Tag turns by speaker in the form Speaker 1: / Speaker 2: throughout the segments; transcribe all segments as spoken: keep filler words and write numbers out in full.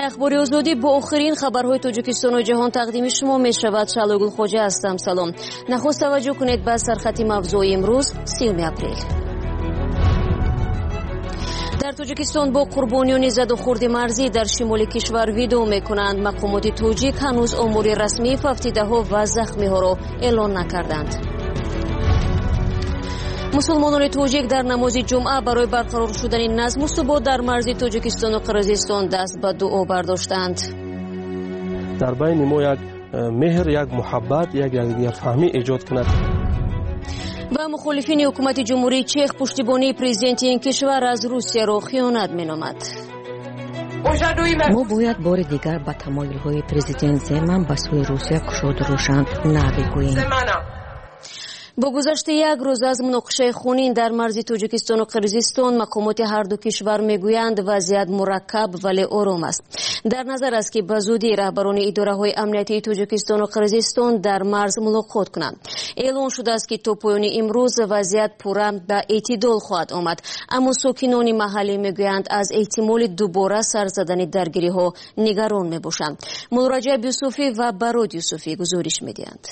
Speaker 1: برنامه اخباری آزادی با آخرین خبرهای تاجیکستان و جهان تقدیم شما می شود. شالوگل خوجه هستم. سلام. نخست توجه کنید به سرخط موضوع امروز سیوم اپریل. در تاجیکستان با قربانیان زد و خورد مرزی در شمال کشور ویدئو میکنند. مقامات تاجیک هنوز آمار رسمی فوتیده ها و زخمی ها را اعلان نکردند. مسلمانان تاجیک در نماز جمعه برای برقرار شدن نظم و ثبات در مرز تاجیکستان و قرقیزستان دست به دعا برداشتند.
Speaker 2: در بین ما یک مهر، یک محبت، یک یک فهمی ایجاد کند.
Speaker 1: و مخالفین حکومت جمهوری چک پشتیبانی پرزیدنت این کشور از روسیه را خیانت مینامد.
Speaker 3: ما باید بار دیگر به تمایل‌های پرزیدنت زمان به سوی روسیه گشاد روشن نبگوییم.
Speaker 1: با گذشت یک روز از مناقشه خونین در مرز تاجیکستان و قرقیزستان، مقامات هر دو کشور میگویند وضعیت مرکب ولی آرام است. در نظر است که به زودی رهبران اداره‌های امنیتی تاجیکستان و قرقیزستان در مرز ملاقات کنند. اعلان شده است که تا پایان امروز وضعیت پورا به اعتدال خواهد آمد، اما ساکنان محلی میگویند از احتمال دوباره سر زدن درگیری‌ها نگران میباشند. مولرجب یوسفی و براد یوسفی گزارش میدهند.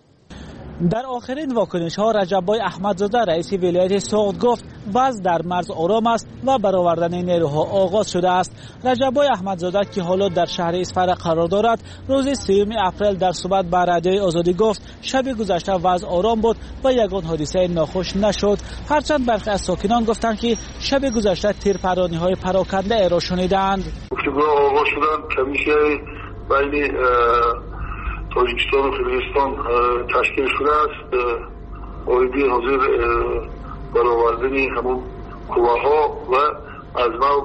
Speaker 4: در آخرین واکنش ها رجبای احمدزاده رئیس ولایت سوغد گفت وضع در مرز آرام است و برآوردن نیروها آغاز شده است. رجبای احمدزاده که حالا در شهر اسفر قرار دارد روز سوم اپریل در صحبت با رادیوی آزادی گفت شب گذشته وضع آرام بود و یگان حادثه ناخوش نشد. هرچند برخی از ساکنان گفتند که شب گذشته تیرپرانی های پراکنده را شنیدند.
Speaker 5: آغاز شدن کمیشه بین تاجیکستان و قرقیزستان تشکیل شده است. آیدی حاضر برآوردن همون قواها و از نو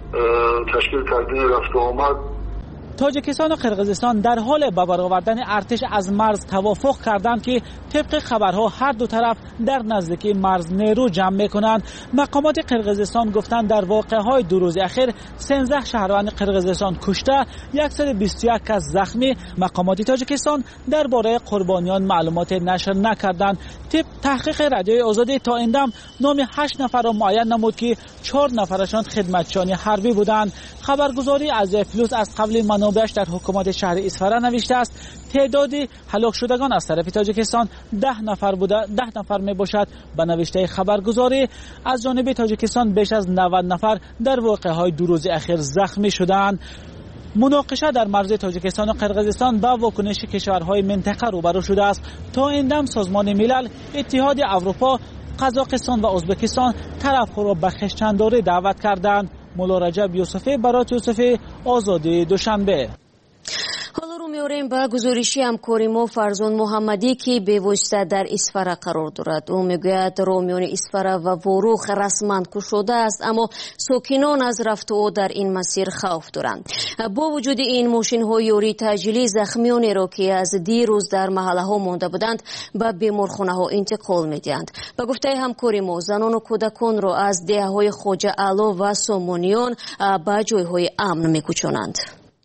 Speaker 5: تشکیل کردن رفت و آمد.
Speaker 4: تاجیکستان و قرقیزستان در حال به برآوردن ارتش از مرز توافق کردند که طبق خبرها هر دو طرف در نزدیکی مرز نیرو جمع میکنند. مقامات قرقیزستان گفتند در واقعه‌های دو روز اخیر سیزده شهروند قرقیزستان کشته، صد و بیست و یک کس زخمی. مقامات تاجیکستان درباره قربانیان معلومات نشر نکردند. طبق تحقیق رادیوی آزادی تا این دم نام هشت نفر را معین نمود که چهار نفرشان خدمتچیان حربی بودند. خبرگزاری از پلوس از قبل منابعش در حکومت شهر اسفر نوشته است تعدادی هلاک شدگان از طرف تاجیکستان ده نفر بوده ده نفر می باشد. به نوشته خبرگزاری از جانب تاجیکستان بیش از نود نفر در واقعه‌های دو روز اخیر زخمی شدند. مناقشه در مرز تاجیکستان و قرقیزستان با واکنش کشورهای منطقه روبرو شده است. تا این دم سازمان ملل، اتحاد اروپا، قزاقستان و ازبکستان طرفها را به خویشتنداری دعوت کردند. مولرجب یوسفی، برات یوسفی، آزادی دوشنبه.
Speaker 1: حالا رو میاریم به گزارشی همکاری ما فرزان محمدی که به واسطه در اسفر قرار دارد. او میگوید رامیان اسفر و وروخ رسما گشوده است، اما ساکنان از رفت و در این مسیر خوف دارند. با وجود این ماشین های یاری تجلی زخمیانی را که از دیروز در محله ها مانده بودند به بیمارخانه ها انتقال میدهند. به گفته همکاری ما زنان و کودکان را از دهه های خوجه علا و سامانیان به جای های امن میکوچانند.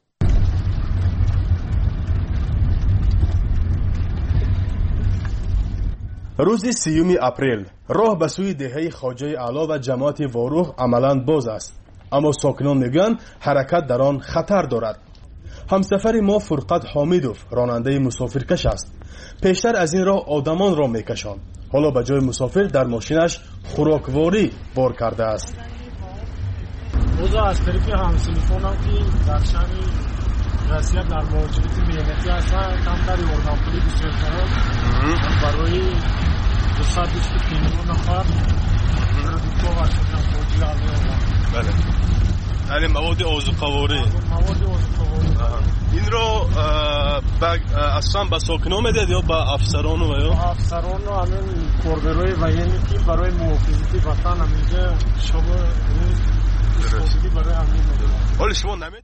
Speaker 6: روز سیوم اپریل راه به سوی دهه خواجه علا و جماعت واروخ عملاً باز است، اما ساکنان میگن حرکت در آن خطر دارد. همسفر ما فرقت حامیدوف راننده مسافرکش است. پیشتر از این راه آدمان را میکشاند، حالا به جای مسافر در ماشینش خوراکواری بار کرده است.
Speaker 7: اوضاع از طریق همسنفانم که در شأن وضعیت در مواجهت میانتی هستند کمتری ارگانپولی بسیار کنند برای دو صد و بیست و پنج نفر دکتر وشدن فوجی علیه.
Speaker 6: بله، یعنی مواد آذوقه‌واری.
Speaker 7: مواد آذوقه‌واری
Speaker 6: این رو اصلا به ساکنان میدید یا به افسران و یا
Speaker 7: افسران و همین کارگرای و یعنی که برای محافظت وطن همینجا شب روز استفاده برای همین میدید.
Speaker 6: حالا شما نمیدید؟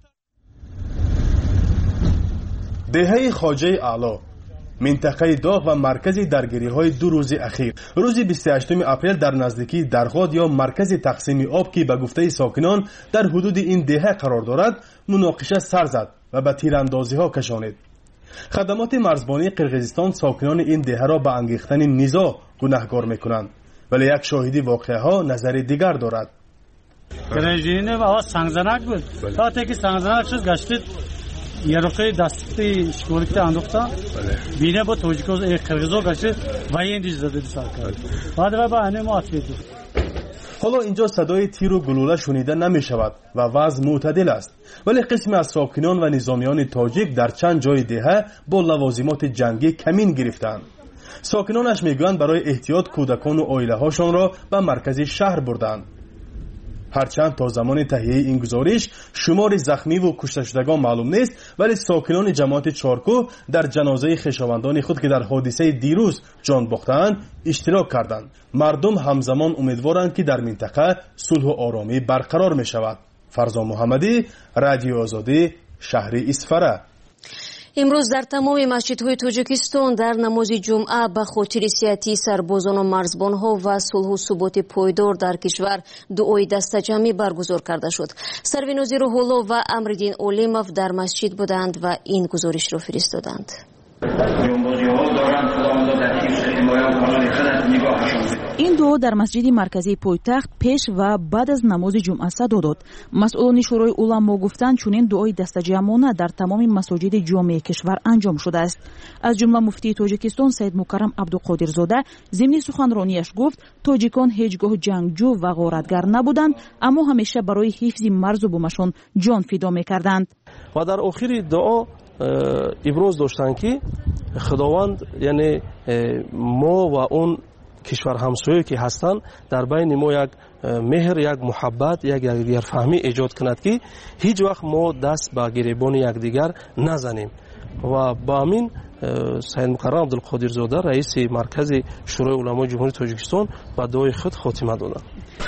Speaker 6: دهه خواجه اعلی، منطقه داغ و مرکز درگیری های دو روز اخیر. روز بیست و هشتم اپریل در نزدیکی درغاد یا مرکز تقسیم آب که به گفته ساکنان در حدود این دهه قرار دارد مناقشه سر زد و به تیراندازی ها کشانید. خدمات مرزبانی قرقیزستان ساکنان این دهه را به انگیختن نزاع گناهکار میکنند، ولی یک شاهدی واقعه ها نظر دیگر دارد.
Speaker 8: گرنجینه و آواز سنگزنک بود تا تا که سنگزنک شد گشتید یه رقی دستی شکولکت اندوختا بینه با توجیکوز قرغیزو گشتید و این دیز داده دی سال کرد بعد و با انه ما اتفید.
Speaker 6: حالا اینجا صدای تیر و گلوله شنیده نمی شود و وضع معتدل است، ولی قسمی از ساکنان و نظامیان تاجیک در چند جای دهه با لوازمات جنگی کمین گرفتند. ساکنانش میگویند برای احتیاط کودکان و عائله هاشان را به مرکز شهر بردند. هرچند تا زمان تهیه این گزارش شمار زخمی و کشته شدگان معلوم نیست، ولی ساکنان جماعت چارکوه در جنازه خویشاوندان خود که در حادثه دیروز جان باختند اشتراک کردند. مردم همزمان امیدوارند که در منطقه صلح و آرامی برقرار می شود. فرزان محمدی، رادیو آزادی، شهر اسفره.
Speaker 1: امروز در تمام مسجدهای تاجیکستان در نماز جمعه به خاطر صحت سربازان و مرزبانها و صلح و ثبات پایدار در کشور دعای دستجمعی برگزار کرده شد. سروی روح‌الله و امرالدین اولیموف در مسجد بودند و این گزارش را فرستادند.
Speaker 9: این دعا در مسجد مرکزی پایتخت پیش و بعد از نماز جمعه صدا داد. مسئولان شورای علما گفتند چنین دعای دستجمعانه در تمام مساجد جامع کشور انجام شده است. از جمله مفتی تاجیکستان سید مکرم عبدالقادرزاده ضمن سخنرانیش گفت تاجیکان هیچگاه جنگجو و غارتگر نبودند، اما همیشه برای حفظ مرز و بومشان جان فدا می‌کردند.
Speaker 2: و در آخر دعا ابراز داشتند که خداوند یعنی ما و اون کشور همسایه که هستند در بین ما یک مهر، یک محبت، یک یکدیگر فهمی ایجاد کند که هیچ وقت ما دست به گریبان یکدیگر نزنیم. و با همین سید مکرم عبدالقادرزاده رئیس مرکز شورای علمای جمهوری تاجیکستان به دعای خود خاتمه دادند.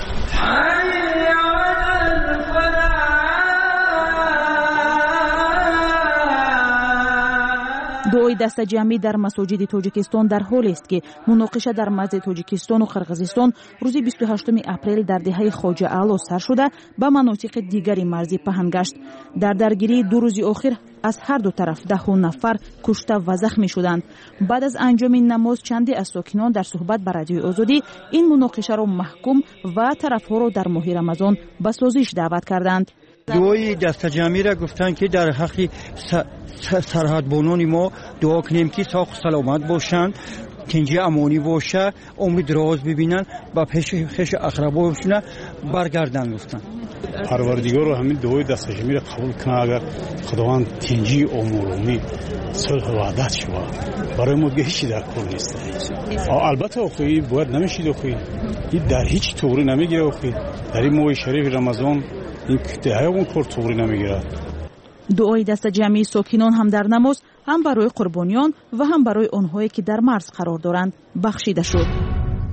Speaker 9: دعای دست جمعی در مساجد تاجیکستان در حالی است که مناقشه در مرز تاجیکستان و قرقیزستان روز بیست و هشتم اپریل در دهه خواجه اعلی سر شده به مناطق دیگری مرزی پهن گشت. در درگیری دو روز اخیر از هر دو طرف ده نفر کشته و زخمی شدند. بعد از انجام این نماز چندی از ساکنان در صحبت با رادیو آزادی این مناقشه را محکوم و طرفها را در ماه رمضان به سازش دعوت کردند.
Speaker 10: دعای دست جمعی را گفتند که در حق سرحدبانان ما دعا کنیم که ساخت سلامت باشند، کنجی امانی باشه، عمر دراز ببینن و پیش خیش اقرباشون برگردن. گفتن
Speaker 11: پروردگار رو همین دعای دست جمعی را قبول کنه. اگر خداوند کنجی عمرومی صلح و وحدت شود برای ما دیگه هیچی در کار نیست. البته اخوی باید نمیشید اخوی این در هیچ طوری نمیگیره اخوی در این ماه شریف رمضان این دهه اون کار طوری نمیگیره.
Speaker 9: دعای دست جمعی ساکنان هم در نماز هم برای قربانیان و هم برای آنهایی که در مرز قرار دارند بخشیده شد.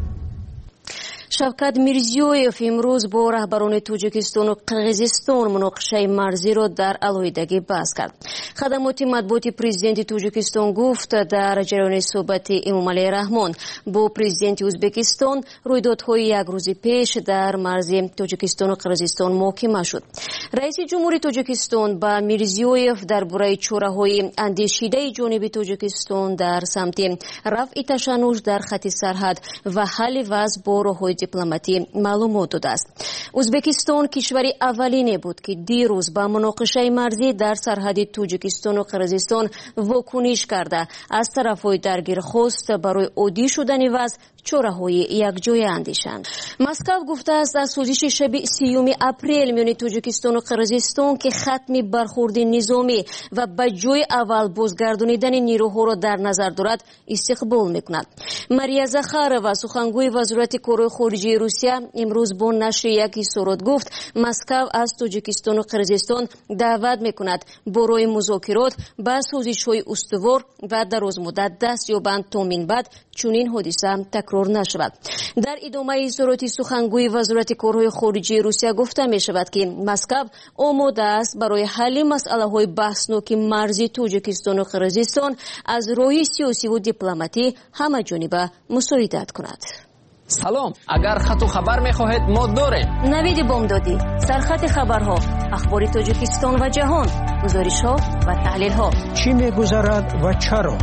Speaker 1: شوکت میرزیویف امروز با رهبران تاجیکستان و قرقیزستان مناقشه مرزی را در علیحدگی بحث کرد. خدمات مطبوعاتی پرزیدنت تاجیکستان گفت در جریان صحبت امام علی رحمان با پرزیدنت ازبکستان رویدادهای یک روز پیش در مرز تاجیکستان و قرقیزستان محاکمه شد. رئیس جمهوری تاجیکستان با میرزیویف درباره چاره‌های اندیشیده جانب تاجیکستان در سمت رفع تشنج در خط سرحد و حل وضع با راه‌های دیپلماتی معلومات داده است. ازبکستان کشوری اولینه بود که دیروز با مناقشه مرزی در سرحد تاجیکستان و قرقیزستان واکنش کرده از طرفهای درگیر خواست برای عادی شدن وضع چاره‌های یک جای اندیشند. مسکو گفته است از سازش شب سیوم اپریل میان تاجیکستان و قرقیزستان که ختم برخورد نظامی و به جای اول بازگردانیدن نیروها را در نظر دارد استقبال میکند. ماریا زخارова سخنگوی وزارت کارهای خارجه روسیه امروز با نشر یک اظهارات گفت مسکو از تاجیکستان و قرقیزستان دعوت میکند برای مذاکرات با سازش‌های استوار و دراز مدت دست یابند تا من بعد چنین حادثه تکرار نشود. در ادامه اظهارات سخنگوی وزارت کارهای خارجه روسیه گفته می شود که مسکو آماده است برای حل مسئله های بحثناک مرزی تاجیکستان و قرقیزستان از راه سیاسی و دیپلماتی همه جانبه مساعدت کند.
Speaker 12: سلام، اگر خط و خبر میخواهید ما داریم.
Speaker 1: نوید بامدادی، سرخط خبرها، اخبار تاجیکستان و جهان، گزارش ها و تحلیل ها.
Speaker 13: چی میگذرد و چرا؟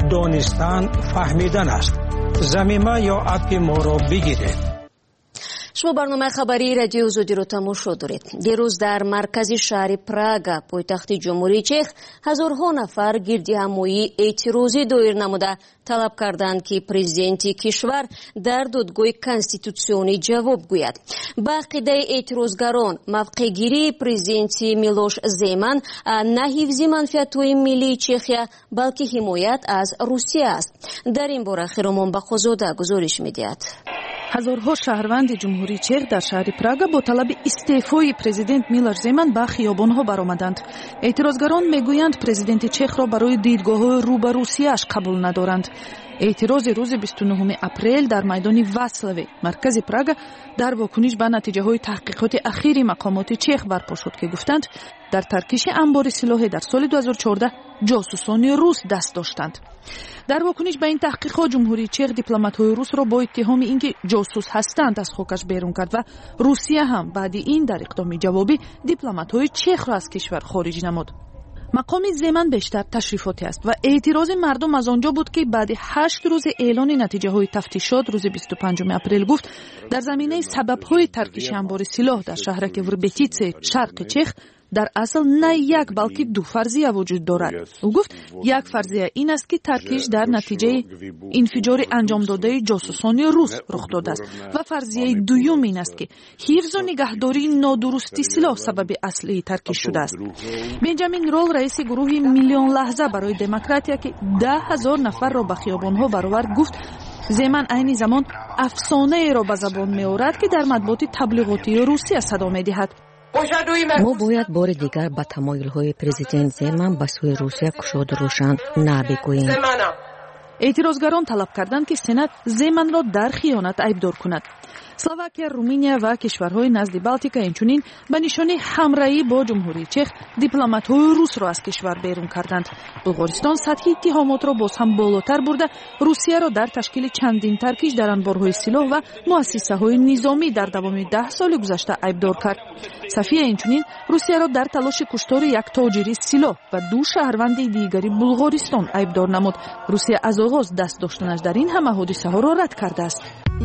Speaker 13: دانستن فهمیدن است. زمینه یا اپ ما را بگیرید.
Speaker 1: شما برنامه خبری رادیو آزادی رو تماشا دارید. دیروز در مرکز شهر پراگ پایتخت جمهوری چخ هزارها نفر گردی همایی اعتراضی دایر نموده طلب کردند که پرزیدنت کشور در دادگاه کنستیتوسیونی جواب گوید. با عقیده اعتراضگران موقع گیری پرزیدنت میلوش زیمن نه حفظ منفعت‌های ملی چخیا بلکه حمایت از روسیه است. در این باره خیرمان بخوزاده گزارش می‌دهد.
Speaker 9: هزارها شهروند جمهوری چخ در شهر پراگ با طلب استعفای پرزیدنت میلوش زیمن به خیابان‌ها برآمدند. اعتراضگران میگویند پرزیدنت چخ را برای دیدگاه رو به روسیه‌اش قبول ندارند. اعتراض روز بیست و نهم اپریل در میدان واسلوی مرکز پراگ در واکنش به نتیجه‌های تحقیقات اخیر مقامات چخ برپا شد که گفتند در ترکیش انبار سلاح در سال دو هزار و چهارده جاسوسان روس دست داشتند. در واکنش به این تحقیقات جمهوری چخ دیپلمات‌های روس را با اتهام اینکه جاسوس هستند از خاکش بیرون کرد و روسیه هم بعد این در اقدام جوابی دیپلمات‌های چخ را از کشور خارج نمود. مقام زیمن بیشتر تشریفاتی است و اعتراض مردم از آنجا بود که بعد هشت روز اعلان نتیجه های تفتیشات روز بیست و پنجم اپریل گفت در زمینه سبب های ترکیش انبار سلاح در شهرک وربتیتس شرق چخ در اصل نه یک بلکه دو فرضیه وجود دارد. او گفت یک فرضیه این است که ترکیش در نتیجه انفجار انجام داده جاسوسان روس رخ داده است و فرضیه دوم این است که حفظ و نگهداری نادرستی سلاح سبب اصلی ترکیش شده است. بنجامین رول رئیس گروه میلیون لحظه برای دموکراتیا که ده هزار نفر را به خیابان‌ها برآورد گفت زیمن عین زمان افسانه را به زبان می‌آورد که در مطبوعات تبلیغاتی روسیه صدا می‌دهد.
Speaker 3: ما باید بار دیگر با تمایل‌های پرزیدنت زیمن به سوی روسیه گشاد روشن نبگوییم.
Speaker 9: اعتراضگران طلب کردند که سنات زیمن را در خیانت عیبدار کند. اسلواکیا، رومانیا و کشورهای نزد بالتیکا اینچنین به نشانه همراهی با جمهوری چخ دیپلمات‌های روس را از کشور بیرون کردند. بلغارستان سطح اتهامات را باز هم بالاتر برده روسیه را در تشکیل چندین ترکیش در انبارهای سلاح و مؤسسه‌های نظامی در دوام ده سال گذشته عیبدار کرد. صفیه اینچنین روسیه را در تلاش کشتار یک تاجر سلاح و دو شهروند دیگری بلغارستان عیبدار نمود. روسیه از آغاز دست داشتنش در این همه حادثه ها را رد کرده است.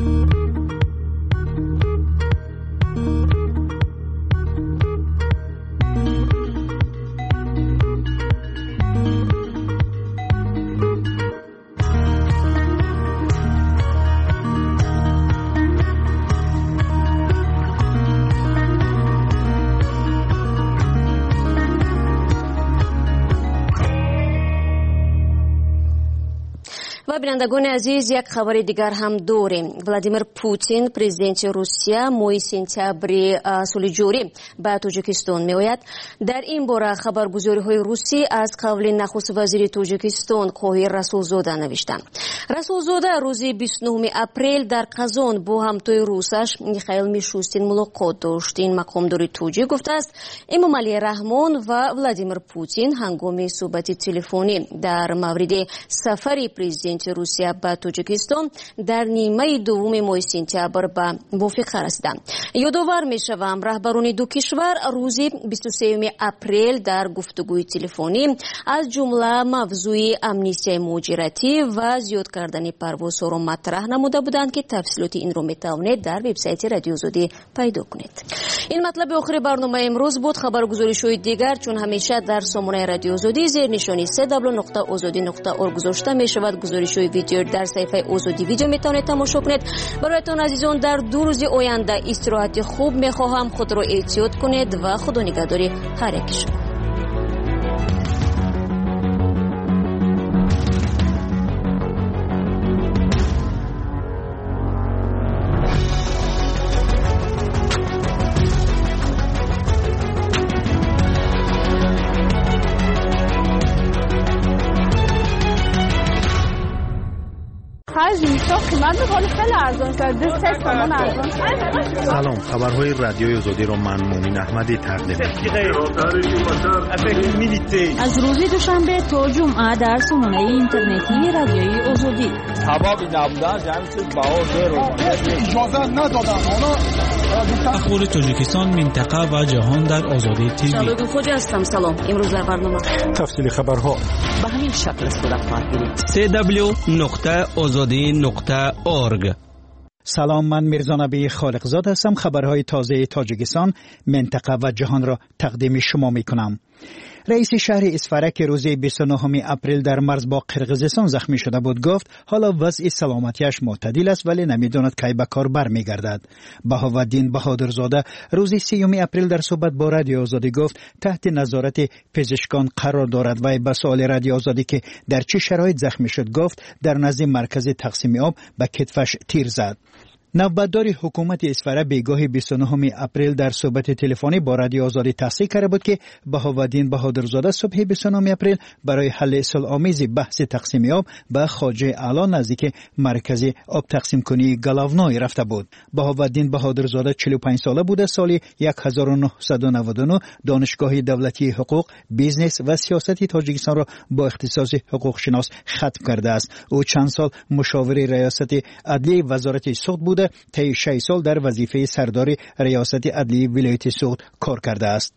Speaker 1: و بینندگان عزیز یک خبر دیگر هم داریم. ولادیمیر پوتین پرزیدنت روسیه ماه سپتامبر سال جاری به تاجیکستان میآید. در این باره خبرگزاری‌های روسی از قول نخست وزیر تاجیکستان قاهر رسولزاده نوشتند. رسولزاده روز بیست و نهم اپریل در قزان با همتای روسش میخائیل میشوستین ملاقات داشت. این مقامدار توجیه گفته است امامعلی رحمان و ولادیمیر پوتین هنگام صحبت تلفنی در مورد سفر پرزیدنت روسیه به تاجیکستان در نیمه دوم ماه سپتامبر به موافقه رسیدند. یادآور میشوم رهبران دو کشور روز بیست و سوم اپریل در گفتگوی تلفنی از جمله موضوع امنیتی مهاجرتی و زیاد کردن پروازها را مطرح نموده بودند که تفصیلات این را میتوانید در وبسایت رادیو آزادی پیدا کنید. این مطلب آخر برنامه امروز بود. خبرگزاری‌های دیگر چون همیشه در سامانه رادیو آزادی زیر نشانی سه دبلیو نقطه آزادی نقطه اورگ گذاشته میشود. گزارش‌های ویدیو در صفحه آزادی ویدیو میتوانید تماشا کنید. برایتان عزیزان در دو روز آینده استراحت خوب میخواهم. خود را احتیاط کنید و خدا نگهداری هر یک شما.
Speaker 14: سلام، خبرهای رادیوی آزادی رو من مومن احمدی تقدیم می‌کنم.
Speaker 15: از روز دوشنبه تا جمعه در سامانه اینترنتی رادیوی آزادی.
Speaker 16: سبب نبودن جمعیت بهار رو
Speaker 17: اجازه ندادن.
Speaker 18: اخبار تاجیکستان، منطقه و جهان در آزادی تیوی.
Speaker 1: شبکه خوج هستم. سلام. امروز در برنامه
Speaker 14: تفصیل خبرها
Speaker 3: به همین شکل صورت خواهد گرفت.
Speaker 18: سه دبلیو نقطه آزادی نقطه اورگ.
Speaker 19: سلام، من میرزا نبی خالقزاد هستم. خبرهای تازه تاجیکستان، منطقه و جهان را تقدیم شما می کنم. رئیس شهر اسفرک روز بیست و نهم اپریل در مرز با قرقیزستان زخمی شده بود گفت حالا وضع سلامتیش معتدل است ولی نمیداند کی به کار برمیگردد. بهاءالدین بهادرزاده روز سیوم اپریل در صحبت با رادیو آزادی گفت تحت نظارت پزشکان قرار دارد و به سوال رادیو آزادی که در چه شرایط زخمی شد گفت در نزد مرکز تقسیم آب به کتفش تیر زد. نوبتدار حکومت اسفره بیگاه بیست و نهم اپریل در صحبت تلفنی با رادیو آزادی تصدیق کرده بود که بهاءالدین بهادرزاده صبح بیست و نهم اپریل برای حل صلح‌آمیز بحث تقسیم آب به خواجه اعلی نزدیک مرکز آب تقسیم کنی گلاونای رفته بود. بهاءالدین بهادرزاده چهل و پنج ساله بوده. سال هزار و نهصد و نود و نه دانشگاه دولتی حقوق، بیزنس و سیاست تاجیکستان را با اختصاص حقوق شناس ختم کرده است. او چند سال مشاور ریاست عدلیه وزارت سوخت بوده. طی شش سال در وظیفه سردار ریاست عدلیه ولایت سوخت کار کرده است.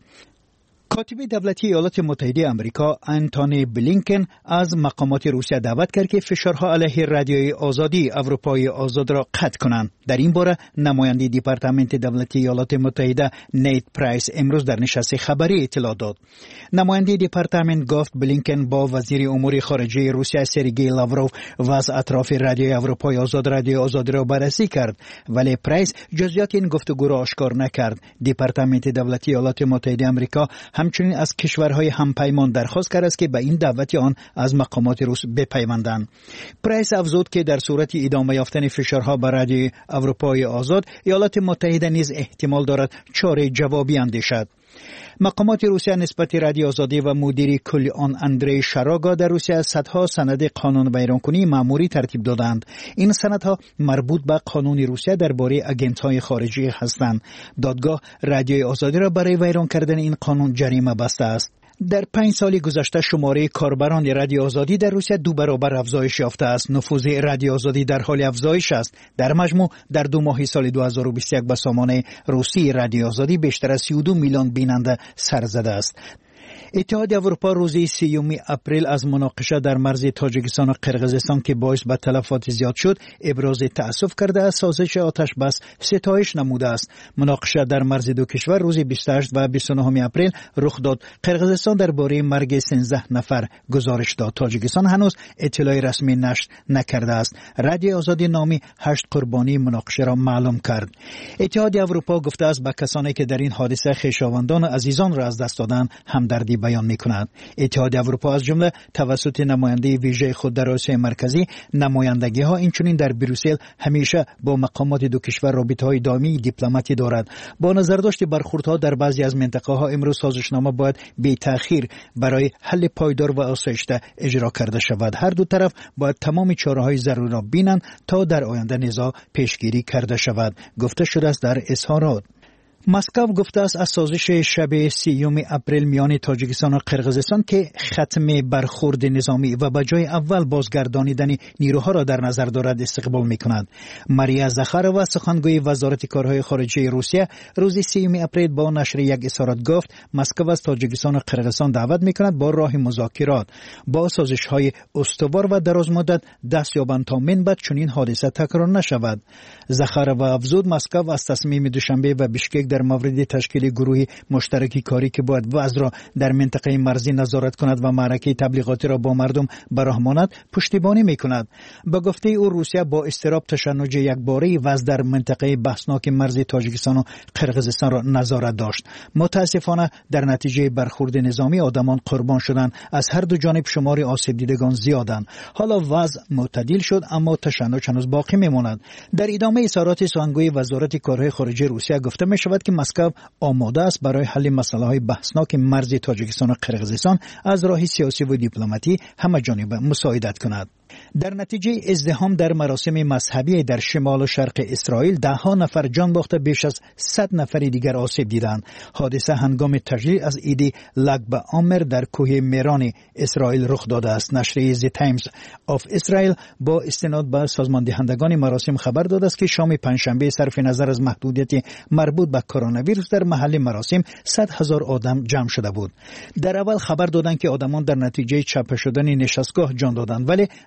Speaker 19: کاتب دولتی ایالات متحده آمریکا انتونی بلینکن از مقامات روسیه دعوت کرد که فشارها علیه رادیوی آزادی اروپای آزاد را قطع کنند. در این باره نماینده دپارتمنت دولتی ایالات متحده نیت پرایس امروز در نشست خبری اطلاع داد. نماینده دپارتمنت گفت بلینکن با وزیر امور خارجه روسیه سرگئی لاوروف وضع اطراف رادیوی اروپای آزاد رادیوی آزادی را بررسی کرد ولی پرایس جزئیات این گفتگو را آشکار نکرد. دپارتمنت دولتی ایالات متحده آمریکا همچنین از کشورهای همپیمان درخواست کرده است که به این دعوت آن از مقامات روس بپیوندند. پرایس افزود که در صورت ادامه یافتن فشارها بر رادیوی اروپای آزاد ایالات متحده نیز احتمال دارد چاره جوابی اندیشد. مقامات روسیه نسبت رادیو آزادی و مدیر کل آن اندری شاراگا در روسیه صدها سند قانون ویرانکنی مأموری ترتیب دادند. این سندها مربوط به قانون روسیه درباره اگنت‌های خارجی هستند. دادگاه رادیوی آزادی را برای ویران کردن این قانون جریمه بسته است. در پنج سال گذشته شماره کاربران رادیو آزادی در روسیه دو برابر افزایش یافته است. نفوذ رادیو آزادی در حال افزایش است. در مجموع در دو ماه سال دو هزار و بیست و یک به سامان روسی رادیو آزادی بیشتر از سی و دو میلیون بیننده سر زده است. اتحاد اروپا روز سیوم اپریل از مناقشه در مرز تاجیکستان و قرقیزستان که باعث به تلفات زیاد شد ابراز تأسف کرده از سازش آتش بس ستایش نموده است. مناقشه در مرز دو کشور روز بیست و هشت و بیست و نه اپریل رخ داد. قرقیزستان درباره مرگ سیزده نفر گزارش داد. تاجیکستان هنوز اطلاع رسمی نشر نکرده است. رادیو آزادی نامی هشت قربانی مناقشه را معلوم کرد. اتحاد اروپا گفته است به کسانی که در این حادثه خویشاوندان و عزیزان را از دست دادند همدردی بیان می‌کند. اتحاد اروپا از جمله توسط نماینده ویژه خود در آسیا مرکزی نمایندگی‌ها اینچنین در بروسل همیشه با مقامات دو کشور رابطه‌های دائمی دیپلماتی دارد. با نظرداشت برخوردها در بعضی از منطقه‌ها امروز سازشنامه باید بی تأخیر برای حل پایدار و آسایشته اجرا کرده شود. هر دو طرف باید تمام چاره‌های ضروری را بینند تا در آینده نزاع پیشگیری کرده شود. گفته شده است در اظهارات. مسکو گفته است از سازش شب سیوم اپریل میان تاجیکستان و قرقیزستان که ختم برخورد نظامی و به جای اول بازگردانیدن نیروها را در نظر دارد استقبال می‌کند. ماریا زخارova سخنگوی وزارت کارهای خارجه روسیه روز سیوم اپریل با نشر یک اظهارات گفت مسکو از تاجیکستان و قرقیزستان دعوت می‌کند با راه مذاکرات با سازش‌های استوار و درازمدت دست یابند تا من بعد چنین حادثه تکرار نشود. زخارova افزود مسکو از تصمیم دوشنبه و بیشکک در مورد تشکیل گروه مشترکی کاری که باید وضع را در منطقه مرزی نظارت کند و معرکه تبلیغاتی را با مردم براه ماند پشتیبانی می‌کند. به گفته او روسیه با اضطراب تشنج یکباره وضع در منطقه بحثناک مرزی تاجیکستان و قرقیزستان را نظارت داشت. متاسفانه در نتیجه برخورد نظامی آدمان قربان شدند. از هر دو جانب شمار آسیب دیدگان زیادند. حالا وضع معتدل شد اما تشنج هنوز باقی می‌ماند. در ادامه اظهارات سخنگوی وزارت کارهای خارجه روسیه گفته می‌شود که مسکو آماده است برای حل مسائل بحثناک مرز تاجیکستان و قرقیزستان از راه سیاسی و دیپلماتی همه جانبه مساعدت کند. در نتیجه ازدحام در مراسم مذهبی در شمال و شرق اسرائیل ده ها نفر جان باخته بیش از صد نفر دیگر آسیب دیدند. حادثه هنگام تجلیل از عید لگ بآمر در کوه میران اسرائیل رخ داده است. نشریه The Times of Israel با استناد به سازمان دهندگان مراسم خبر داده است که شام پنجشنبه صرف نظر از محدودیت مربوط به کرونا ویروس در محل مراسم صد هزار آدم جمع شده بود. در اول خبر دادند که آدمان در نتیجه چاپ شدن نشستگاه جان دادند ولی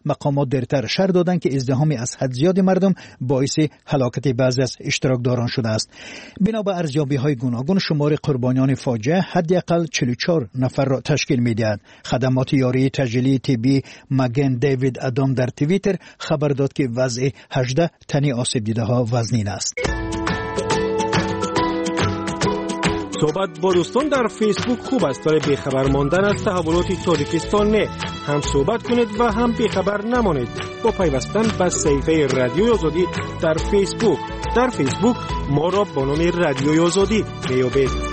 Speaker 19: مقامات دیرتر شرح دادند که ازدحام از حد زیاد مردم باعث هلاکت بعضی از اشتراکداران شده است. بنا به ارزیابی‌های گوناگون شمار قربانیان فاجعه حداقل چهل و چهار نفر را تشکیل می‌دهد. خدمات یاری تجلی طبی مگن دیوید ادام در توییتر خبر داد که وضع هجده تن آسیب دیده‌ها وزنین است.
Speaker 20: صحبت با دوستان در فیسبوک خوب است، ولی بیخبر ماندن از تحولات تاجیکستان نه. هم صحبت کنید و هم بیخبر نمانید با پیوستن به صفحه رادیوی آزادی در فیسبوک. در فیسبوک ما را با نام رادیوی آزادی بیابید.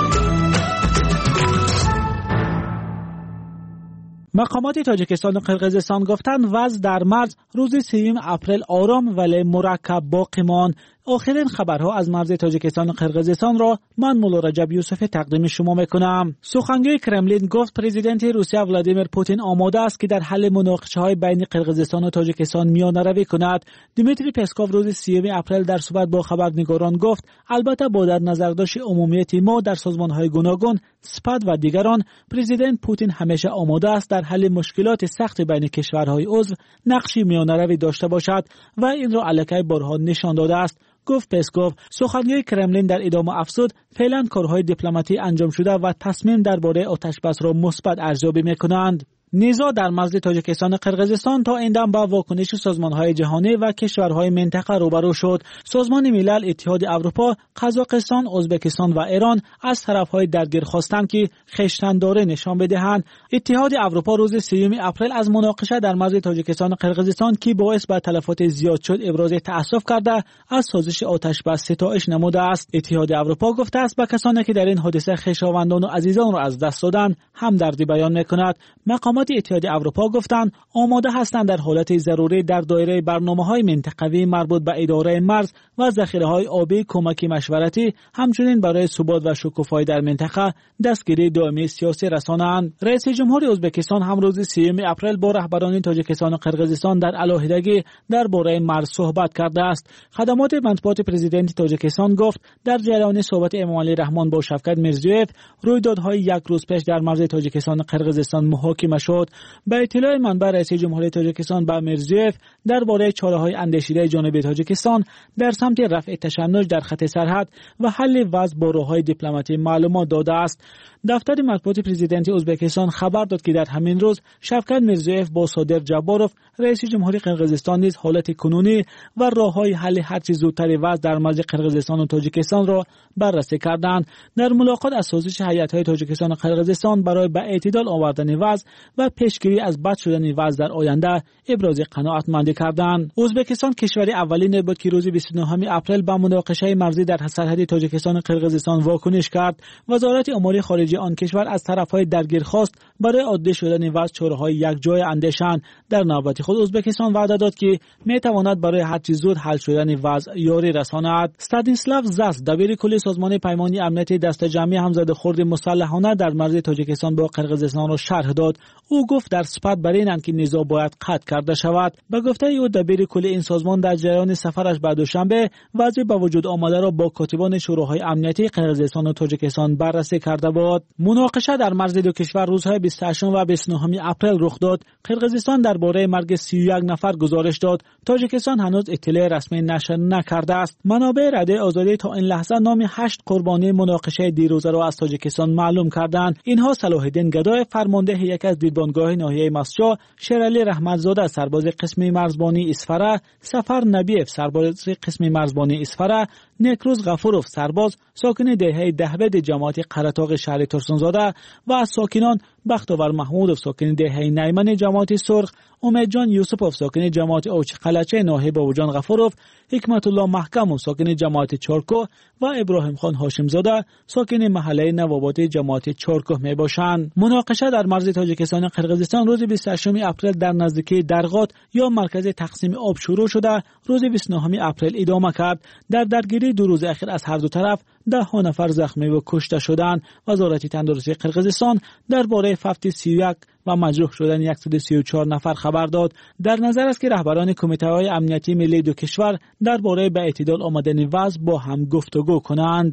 Speaker 4: مقامات تاجیکستان و قرقیزستان گفتند وضع در مرز روز سوم اپریل آرام ولی مرکب باقی ماند. آخرین خبرها از مرز تاجیکستان و قرقیزستان را من مولا رجب یوسف تقدیم شما میکنم. سخنگوی کرملین گفت پرزیدنت روسیه ولادیمیر پوتین آماده است که در حل مناقشه‌های بین قرقیزستان و تاجیکستان میانه‌روی کند. دیمیتری پسکوف روز سوم اپریل در صحبت با خبرنگاران گفت البته با در نظر داشت عمومیت ما در سازمان‌های گوناگون، سپاد و دیگران، پرزیدنت پوتین همیشه آماده است در حل مشکلات سخت بین کشورهای عضو نقشی میانه‌روی داشته باشد و این را علیه برهان نشان داده است. گفت پسکوف. سخنگوی کرملین در ادامه افزود فعلا کارهای دیپلماتی انجام شده و تصمیم درباره آتشبس را مثبت ارزیابی می‌کنند. نیزا در مرز تاجیکستان و قرقیزستان تا این دم با واکنش سازمان‌های جهانی و کشورهای منطقه روبرو شد. سازمان ملل، اتحاد اروپا، قزاقستان، ازبکستان و ایران از طرف‌های درگیر خواستند که خویشتن‌داری نشان بدهند. اتحاد اروپا روز سوم اپریل از مناقشه در مرز تاجیکستان و قرقیزستان که باعث به تلفات زیاد شد ابراز تأسف کرده از سازش آتشبس ستایش نموده است. اتحاد اروپا گفته است به کسانی که در این حادثه خویشاوندان و عزیزان را از دست دادند همدردی بیان می‌کند. مقامات اتحاد اروپا گفتند آماده هستند در حالت ضروری در دایره برنامه‌های منطقوی مربوط به اداره مرز و ذخیره‌های آبی کمک مشورتی، همچنین برای ثبات و شکوفایی در منطقه دستگیری دائمی سیاسی رسانند. رئیس جمهور ازبکستان هم روز سوم اپریل با رهبران تاجیکستان و قرقیزستان در علیحدگی درباره مرز صحبت کرده است. خدمات مطبوعات پرزیدنت تاجیکستان گفت در جریان صحبت امام علی رحمان با شوکت میرزیویف رویدادهای یک روز پیش در مرز تاجیکستان و قرقیزستان محاکمه شد. به اطلاع منبع رئیس جمهوری تاجیکستان با میرزیویف درباره چاره‌های اندیشیده جانب تاجیکستان در سمت رفع تشنج در خط سرحد و حل وضع با راه‌های دیپلماتی معلومات داده است. دفتر مطبوعات پرزیدنت ازبکستان خبر داد که در همین روز شوکت میرزیویف با صادر جباروف رئیس جمهوری قرقیزستان نیز حالت کنونی و راه‌های حل هرچه زودتر وضع در مرز قرقیزستان و تاجیکستان را بررسی کردند. در ملاقات از سازش هیئت‌های تاجیکستان و قرقیزستان برای به اعتدال آوردن وضع و پیشگیری از بد شدن وضع در آینده ابراز قناعتمندی کردند. ازبکستان کشور اولین بود که روز بیست و نه اپریل با مناقشه مرزی در سرحد تاجیکستان و قرقیزستان واکنش کرد. وزارت امور خارجه آن کشور از طرف‌های درگیر خواست برای عادی شدن وضع چاره‌های یکجای اندیشند. در نوبت خود ازبکستان وعده داد که می‌تواند برای هر چیز زود حل شدن وضع یاری رساند. استانیسلاو زاس دبیر کل سازمان پیمانی امنیتی دست جمعی همزاد خرد مسلحانه در مرز تاجیکستان با قرقیزستان را شرح داد. او گفت در صفت برای اینند که نزاع باید قطع کرده شود. به گفته او دبیر کل این سازمان در جریان سفرش به دوشنبه وضع به وجود آمده را با کاتبان شوراهای امنیتی قرقیزستان و تاجیکستان بررسی کرده بود. مناقشه در مرز دو کشور روزهای بیست و هشت و بیست و نه اپریل رخ داد. قرقیزستان درباره مرگ سی و یک نفر گزارش داد. تاجیکستان هنوز اطلاع رسمی نشر نکرده است. منابع رده آزادی تا این لحظه نام هشت قربانی مناقشه دیروزه را از تاجیکستان معلوم کردند. اینها صلاح الدین گدای فرمانده یک از دیدبانگاه ناحیه مسجد، شیرعلی رحمتزاده سرباز قسم مرزبانی اسفره، سفر نبیف سرباز قسم مرزبانی اسفره، نیکروز غفوروف سرباز ساکن دهه دهبد جماعت قرطاق شهر ترسونزاده و از ساکنان بختاور محمودوف ساکن دهه نیمن جماعت سرخ، امیدجان یوسفوف ساکن جماعت اوچ قلچه ناحیه باوجان غفوروف، حکمت الله محکم ساکن جماعت چارکو و ابراهیم خان هاشمزاده ساکن محله نوابات جماعت چارکو می باشند. مناقشه در مرز تاجیکستان و قرقیزستان روز بیست و هشت اپریل در نزدیکی درغات یا مرکز تقسیم آب شروع شده، روز بیست و نه اپریل ادامه کرد. در درگیری دو روز اخیر از هر دو طرف ده ها نفر زخمی و کشته شدند. وزارت تندرستی قرقیزستان درباره فوت سی و یک و مجروح شدن صد و سی و چهار نفر خبر داد. در نظر است که رهبران کمیته‌های امنیتی ملی دو کشور درباره به اعتدال آمدن وضع با هم گفتگو کنند.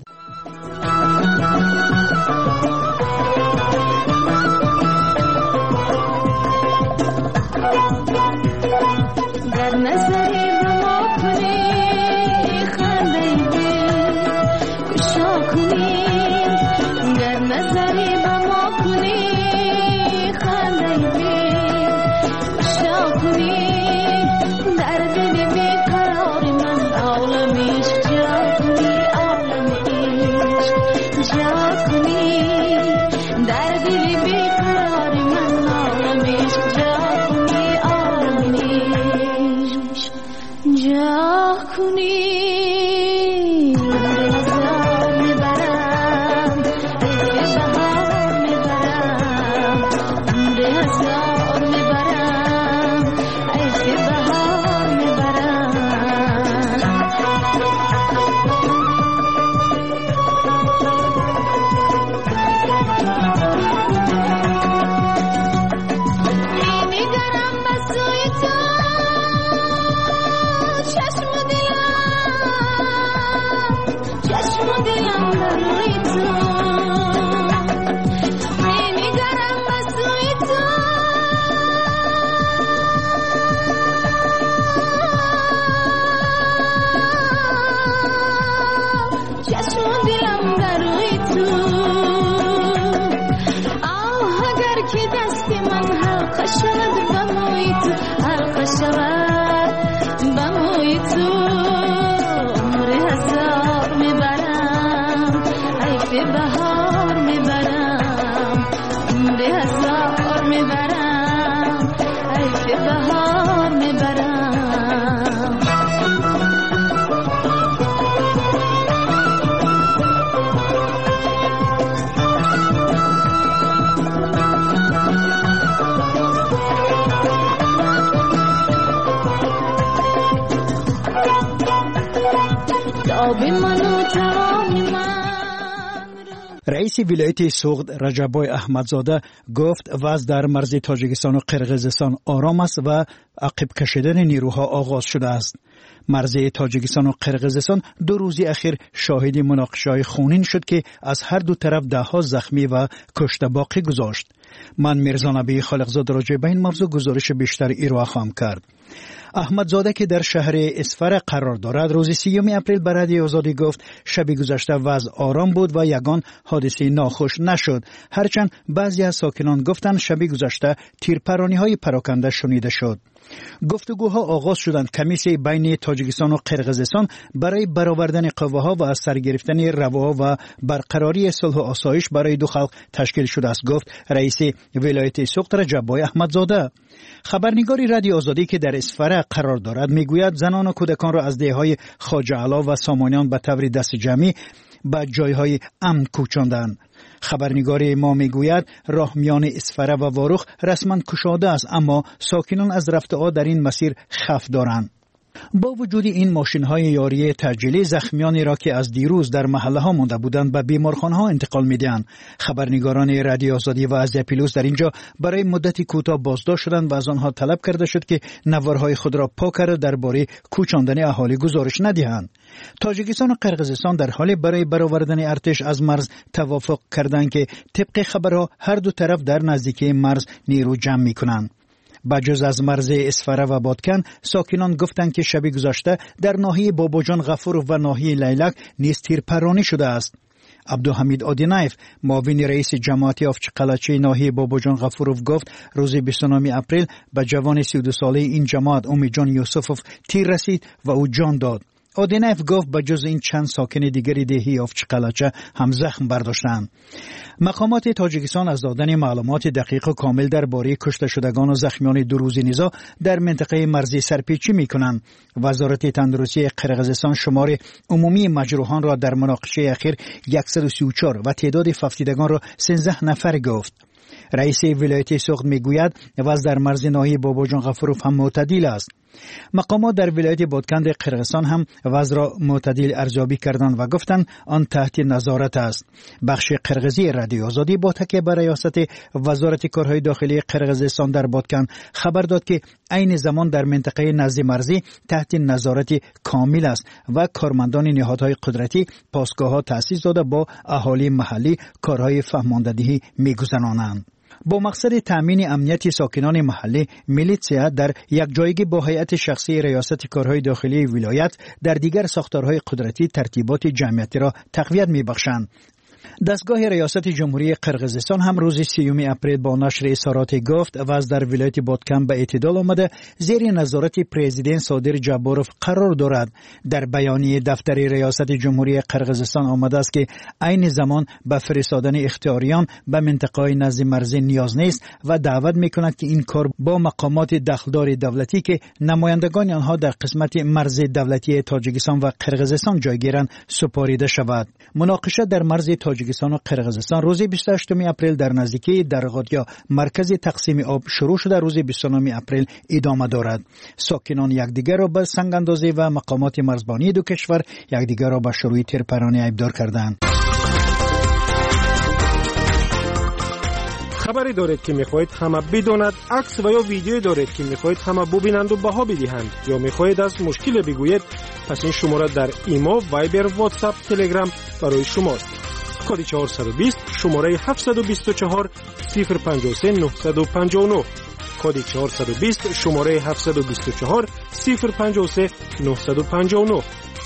Speaker 19: رئیس ولایت سوغد رجبای احمدزاده گفت وضع در مرز تاجیکستان و قرقیزستان آرام است و عقب کشیدن نیروها آغاز شده است. مرز تاجیکستان و قرقیزستان دو روزی اخیر شاهد مناقشه‌های خونین شد که از هر دو طرف ده ها زخمی و کشته باقی گذاشت. من میرزا نبی خالقزاده راجع به این موضوع گزارش بیشتر ایرائه خواهم کرد. احمدزاده که در شهر اسفر قرار دارد روز سیوم اپریل به رادیو آزادی گفت شب گذشته وضع آرام بود و یگان حادثه ناخوش نشد، هرچند بعضی از ساکنان گفتند شب گذشته تیرپرانی‌های پراکنده شنیده شد. گفتگوها آغاز شدند. کمیسیون بین تاجیکستان و قرقیزستان برای برآوردن قواها و از سر گرفتن رواها و برقراری صلح و آسایش برای دو خلق تشکیل شده است، گفت رئیس ولایت سوغد رجبای احمدزاده. خبرنگاری رادیو آزادی که در اسفر قرار دارد میگوید زنان و کودکان را از دههای خواجه علا و سامانیان به طور دست جمعی به جایهای امن کوچاندند. خبرنگاری ما میگوید راه میان اسفره و واروخ رسما گشاده است، اما ساکنان از رفت آ در این مسیر خوف دارند. با وجود این ماشین‌های یاری تجلی زخمیانی را که از دیروز در محله‌ها مانده بودند به بیمارخانه‌ها انتقال می‌دهند. خبرنگاران رادیو آزادی و از پیلوس در اینجا برای مدتی کوتاه بازداشت شدند و از آنها طلب کرده شد که نوارهای خود را پاک کرده درباره کوچاندن اهالی گزارش ندهند. تاجیکستان و قرقیزستان در حال برای برآوردن ارتش از مرز توافق کردند که طبق خبرها هر دو طرف در نزدیکی مرز نیرو جمع می‌کنند. بجز از مرز اسفره و بادکن، ساکنان گفتند که شب گذشته در ناحیه باباجان غفور و ناحیه لیلک نیز تیرپرانی شده است. عبدالحمید آدینایف معاون رئیس جماعت آفچقلچه ناحیه باباجان غفورov گفت روز بیست و نه اپریل به جوان سی و دو ساله این جماعت امیدجان یوسفوف تیر رسید و او جان داد. آدینایف گفت به جز این چند ساکن دیگری دهی آفچقلچه هم زخم برداشتند. مقامات تاجیکستان از دادن معلومات دقیق و کامل درباره کشته شدگان و زخمیان دو روز نزاع در منطقه مرزی سرپیچی می‌کنند. وزارت تندرستی قرقیزستان شمار عمومی مجروحان را در مناقشه اخیر صد و سی و چهار و تعداد ففتیدگان را سیزده نفر گفت. رئیس ولایت سوغد میگوید وضع در مرز ناحیه باباجان غفورov هم معتدل است. مقامات در ولایت بادکند قرقیزستان هم وضع را معتدل ارزیابی کردند و گفتند آن تحت نظارت است. بخش قرقیزی رادیو آزادی با تکیه بر ریاست وزارت کارهای داخلی قرقیزستان در بادکند خبر داد که عین زمان در منطقه نزد مرزی تحت نظارت کامل است و کارمندان نهادهای قدرتی پاسگاه‌ها تأسیس داده با اهالی محلی کارهای فهماندهی می‌گذرانند. با مقصد تأمین امنیت ساکنان محلی، میلیتسیا در یک جایگی با هیئت شخصی ریاست کارهای داخلی ولایت در دیگر ساختارهای قدرتی ترتیبات جمعیتی را تقویت می‌بخشند. دستگاه ریاست جمهوری قرقیزستان هم روز سیوم اپریل با نشر اظهارات گفت وضع در ولایت بادکم به اعتدال آمده زیر نظارت پرزیدنت صادر جباروف قرار دارد. در بیانیه دفتر ریاست جمهوری قرقیزستان آمده است که عین زمان به فرستادن اختیاریان به منطقه نزد مرزی نیاز نیست و دعوت می‌کند که این کار با مقامات دخلدار دولتی که نمایندگان آنها در قسمت مرز دولتی تاجیکستان و قرقیزستان جایگیرند سپاریده شود. مناقشه در مرز تاجیکستان و قرقیزستان روز بیست و هشتم اپریل در نزدیکی درغاتیا مرکز تقسیم آب شروع شده روز بیست و نهم اپریل ادامه دارد. ساکنان یکدیگر را به سنگ اندازی و مقامات مرزبانی دو کشور یکدیگر را به شروع تیرپرانی ایبدار کردند.
Speaker 20: خبری دارید که میخواهید همه بداند، عکس و یا ویدیو دارید که میخواهید همه ببینند و بها بدهند یا میخواهید از مشکل بگویید، پس این شماره در ایما، وایبر، واتساپ، تلگرام برای شماست. کد چهارصد و بیست شماره هفتصد و بیست و چهار صفر پنجاه و سه نهصد و پنجاه و نه. کد چهارصد و بیست شماره هفتصد و بیست و چهار صفر پنجاه و سه نهصد و پنجاه و نه.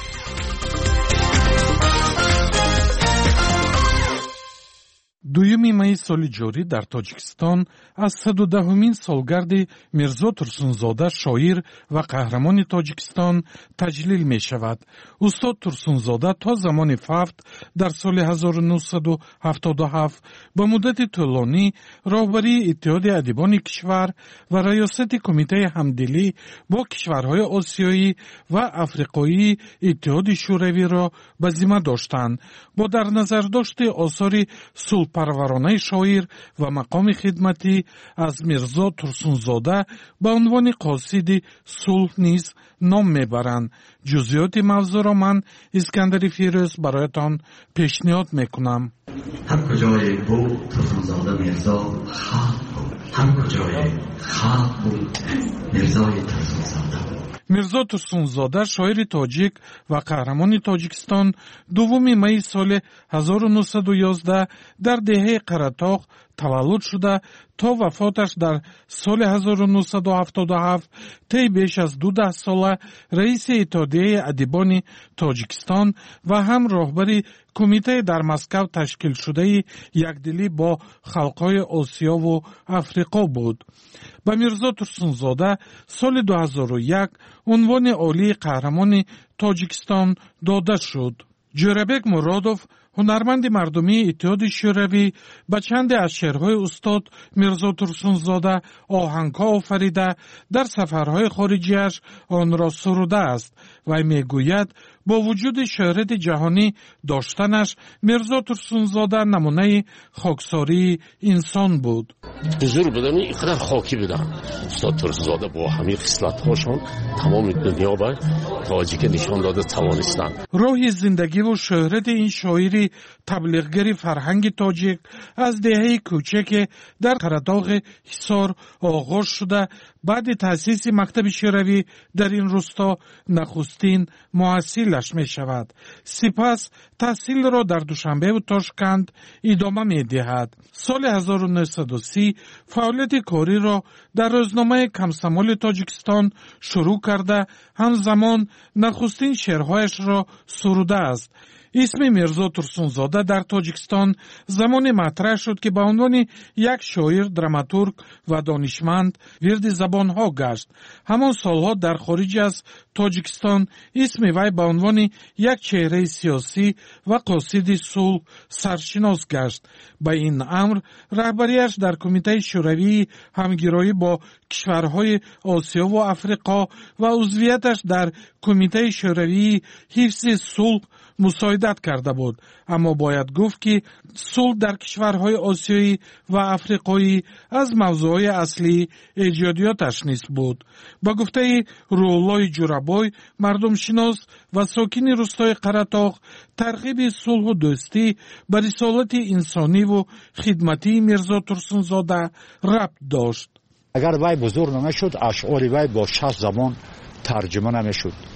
Speaker 21: دویمی مای سال جاری در تاجیکستان از صد و دهمین سالگرد میرزا ترسونزاده شاعر و قهرمان تاجیکستان تجلیل می شود. استاد ترسونزاده تا زمان فوت در سال هزار و نهصد و هفتاد و هفت به مدت طولانی راهبری اتحاد ادیبان کشور و ریاست کمیته همدلی با کشورهای آسیایی و افریقایی اتحاد شوروی را به ذمه داشتند. با در نظر داشت آثار صلح پرورانه شاعر و مقام خدمتی از میرزا ترسونزاده به عنوان قاصد صلح نیز نام میبرند. جزئیات موضوع را من اسکندر فیروز برایتان پیشنهاد میکنم.
Speaker 22: هم کجای بود ترسونزاده میرزا خاک بود، هم کجای خاک بود میرزای ترسونزاده.
Speaker 21: میرزا ترسونزاده شاعر تاجیک و قهرمان تاجیکستان دوم می سال هزار و نهصد و یازده در دهه قره‌طاق تولد شده تا وفاتش در سال هزار و نهصد و هفتاد و هفت طی بیش از دو ده ساله رئیس اتحادیه ادیبان تاجیکستان و هم راهبر کمیته در مسکو تشکیل شده یکدلی با خلقهای آسیا و افریقا بود. به میرزا ترسونزاده سال دو هزار و یک عنوان عالی قهرمان تاجیکستان داده شد. جوربک مرادوف هنرمند مردمی اتحاد شوروی به چند از شعرهای استاد میرزا ترسونزاده آهنگ‌ها آفریده در سفرهای خارجیش آن را سروده است و میگوید با وجود شهرت جهانی داشتنش میرزا ترسونزاده نمونه خاکساری انسان بود.
Speaker 23: حضور بدن اینقدر خاکی بدن. استاد ترسونزاده با همین خصلت‌هاشون تمام دنیا به تاجیک نشان داده توانستند.
Speaker 21: راه زندگی و شهرت این شاعری تبلیغگر فرهنگ تاجیک از دهه کوچک در قره‌طاق حصار آغاز شده. بعد تأسیس مکتب شوروی در این روستا نخستین محصلش می شود. سپس تحصیل را در دوشنبه و تاشکند ادامه می دهد. سال هزار و نهصد و سی فعالیت کاری را در روزنامه کمسمال تاجیکستان شروع کرده همزمان نخستین شعرهایش را سروده است. اسم میرزا ترسونزاده در تاجیکستان زمان مطرح شد که به عنوان یک شاعر، دراماتورگ و دانشمند وارد زبانها گشت. همان سالها در خارج از تاجیکستان اسم وی به عنوان یک چهره سیاسی و قاصد صلح سرشناس گشت. به این امر رهبریش در کمیته شوروی همگرایی با کشورهای آسیا و افریقا و عضویتش در کمیته شوروی حفظ صلح مساعدت کرده بود. اما باید گفت که صلح در کشورهای آسیایی و افریقایی از موضوعهای اصلی ایجادیاتش نیست بود. با گفته روح‌الله جورابای، مردم شناس و ساکن روستای قره‌طاق، ترغیب صلح و دوستی به رسالت انسانی و خدمتی میرزا ترسونزاده ربط داشت.
Speaker 24: اگر وی بزرگ نمیشد اشعار وی با شش زبان ترجمه نمیشد.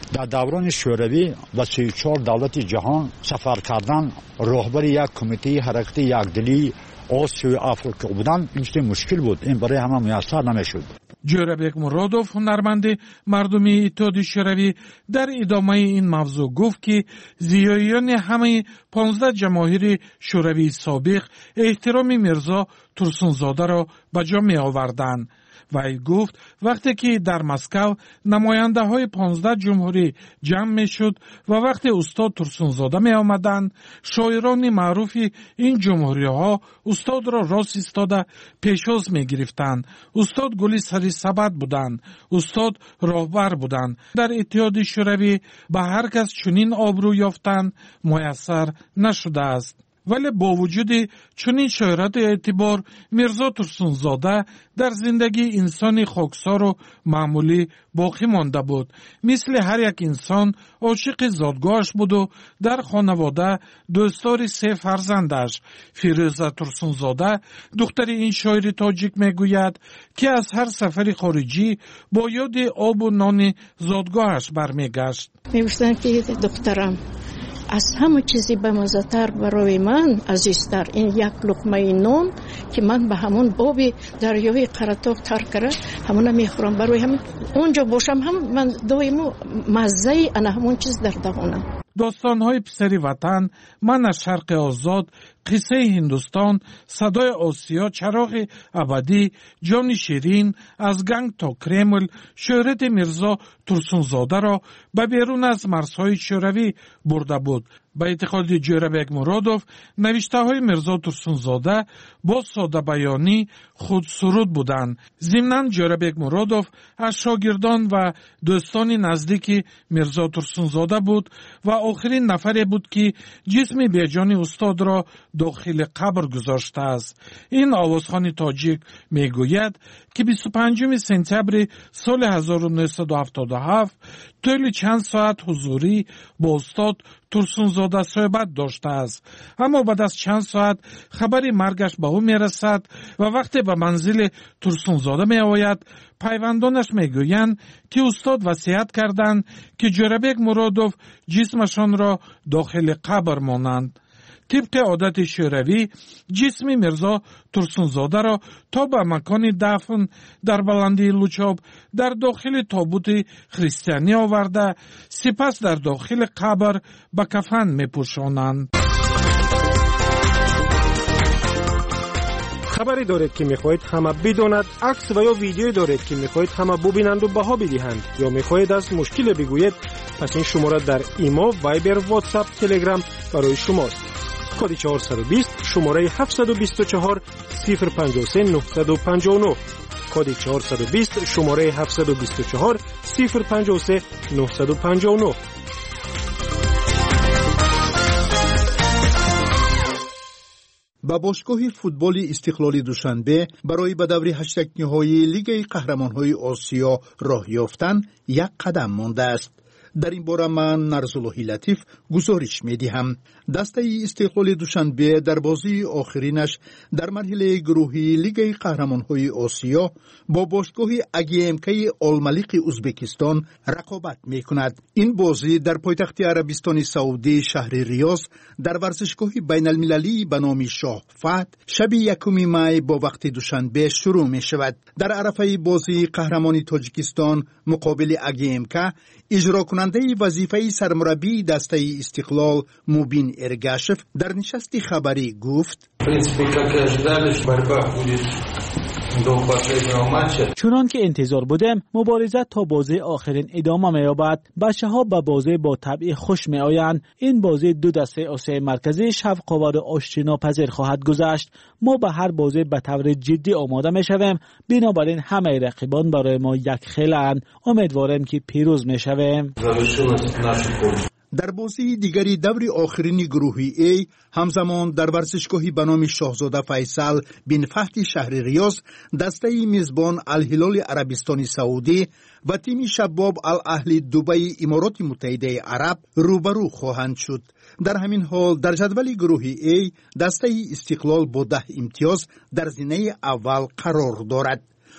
Speaker 5: در دوران شوروی با سی و چهار دولت جهان سفر کردن، راهبر یک کمیته حرکت یکدلی آسیا و آفریقا بودن این مشکل بود، این برای همه میسر نمیشد.
Speaker 21: جورابک مرادوف هنرمند مردمی اتحاد شوروی در ادامه این موضوع گفت که زیاییان همه پانزده جماهیر شوروی سابق احترام میرزا ترسونزاده را به جا می آوردند. وی گفت وقتی که در مسکو نماینده های پانزده جمهوری جمع می شد و وقتی استاد ترسونزاده می آمدند، شاعران معروف این جمهوری ها استاد را راست ایستاده پیشاز می گرفتند. استاد گلی سری سبد بودند، استاد راهبر بودند. در اتحاد شوروی به هر کس چنین آبرو یافتن میسر نشده است. ولی با وجود چنین شهرت و اعتبار، میرزا ترسونزاده در زندگی انسانی خاکسار و معمولی باقی مانده بود. مثل هر یک انسان عاشق زادگاهش بود و در خانواده دوستدار سه فرزندش. فیروزه ترسونزاده دختر این شاعر تاجیک میگوید که از هر سفر خارجی با یاد آب و نان زادگاهش برمیگشت.
Speaker 7: میگفتن که دخترم از همه چیزی به مزه‌تر برای من عزیزتر این یک لقمه نان که من به همون باب دریای قرطاق ترکره همون میخورم، برای همین اونجا باشم هم من دائما مزه انا همون چیز در دهانم.
Speaker 21: داستان‌های پسری وطن، من از شرق آزاد، قصه هندوستان، صدای آسیا، چراغ ابدی، جان شیرین، از گنگ تا کرمل، شهرت میرزا ترسونزاده را به بیرون از مرزهای شوروی برده بود. به اعتقاد جورابک مرادوف، نوشته های میرزا ترسونزاده با ساده بیانی خود سرود بودند. ضمناً جورابک مرادوف از شاگردان و دوستان نزدیک میرزا ترسونزاده بود و آخرین نفری بود که جسم بیجان استاد را داخل قبر گذاشته است. این آوازخوان تاجیک میگوید که بیست و پنجم سپتامبر سال هزار و نهصد و هفتاد و هفت طول چند ساعت حضوری با استاد ترسونزاده صحبت داشته است، اما بعد از چند ساعت خبری مرگش به او میرسد و وقتی به منزل ترسونزاده می آید، پیوندانش میگویند که استاد وصیت کردند که جورابک مرادوف جسمشان را داخل قبر مانند. طبق عادت شوروی، جسم میرزا ترسونزاده را تا به مکان دفن در بلندی لوچاب در داخل تابوت خریستیانی آورده، سپس در داخل قبر به کفن میپوشانند.
Speaker 20: خبری دارید که میخواهید همه بداند، عکس و یا ویدیویی دارید که میخواهید همه ببینند و بها بدهند، یا میخواهید از مشکل بگویید، پس این شماره در ایما، وایبر، واتساپ، تلگرام برای شماست. کد چهارصد و بیست شماره هفتصد و بیست و چهار صفر پنجاه و سه نهصد و پنجاه و نه. کد چهارصد و بیست شماره هفتصد و بیست و چهار صفر پنجاه و سه نهصد و پنجاه و نه.
Speaker 8: با باشگاه فوتبال استقلال دوشنبه برای به دور هشتگ‌های لیگ قهرمان‌های آسیا راه یافتن یک قدم مانده است. در این باره من نرزاللهی لطیف گزارش می‌دهم. دسته استقلال دوشنبه در بازی آخرینش در مرحله گروهی لیگ قهرمان‌های آسیا با باشگاه اگیمکی آلملیق ازبکستان رقابت می‌کند. این بازی در پایتخت عربستان سعودی شهر ریاض در ورزشگاه بین‌المللی به نام شاه فهد شب یکم می با وقت دوشنبه شروع می‌شود. در عرفه بازی قهرمان تاجیکستان مقابل اگیمکا اجرا کننده وظیفه سرمربی دسته استقلال موبین ارگاشف در نشست خبری گفت:
Speaker 4: چنان که انتظار بودم مبارزه تا بازی آخرین ادامه می‌یابد. بچه‌ها به بازی با طبع خوش می‌آیند. این بازی دو دسته آسیای مرکزی شفق‌آور و آشتی‌ناپذیر خواهد گذشت. ما به هر بازی به طور جدی آماده می‌شویم، بنابراین همه رقیبان برای ما یک خیلند. امیدوارم که پیروز می‌شویم.
Speaker 8: در بازی دیگری دور آخرین گروهی ای همزمان در ورزشگاهی به نام شاهزاده فیصل بن فهد شهر ریاض دسته میزبان الهلال عربستان سعودی و تیم شباب الاهلی دبی امارات متحده عرب روبرو خواهند شد. در همین حال در جدول گروهی ای دسته استقلال با ده امتیاز در زینه اول قرار دارد.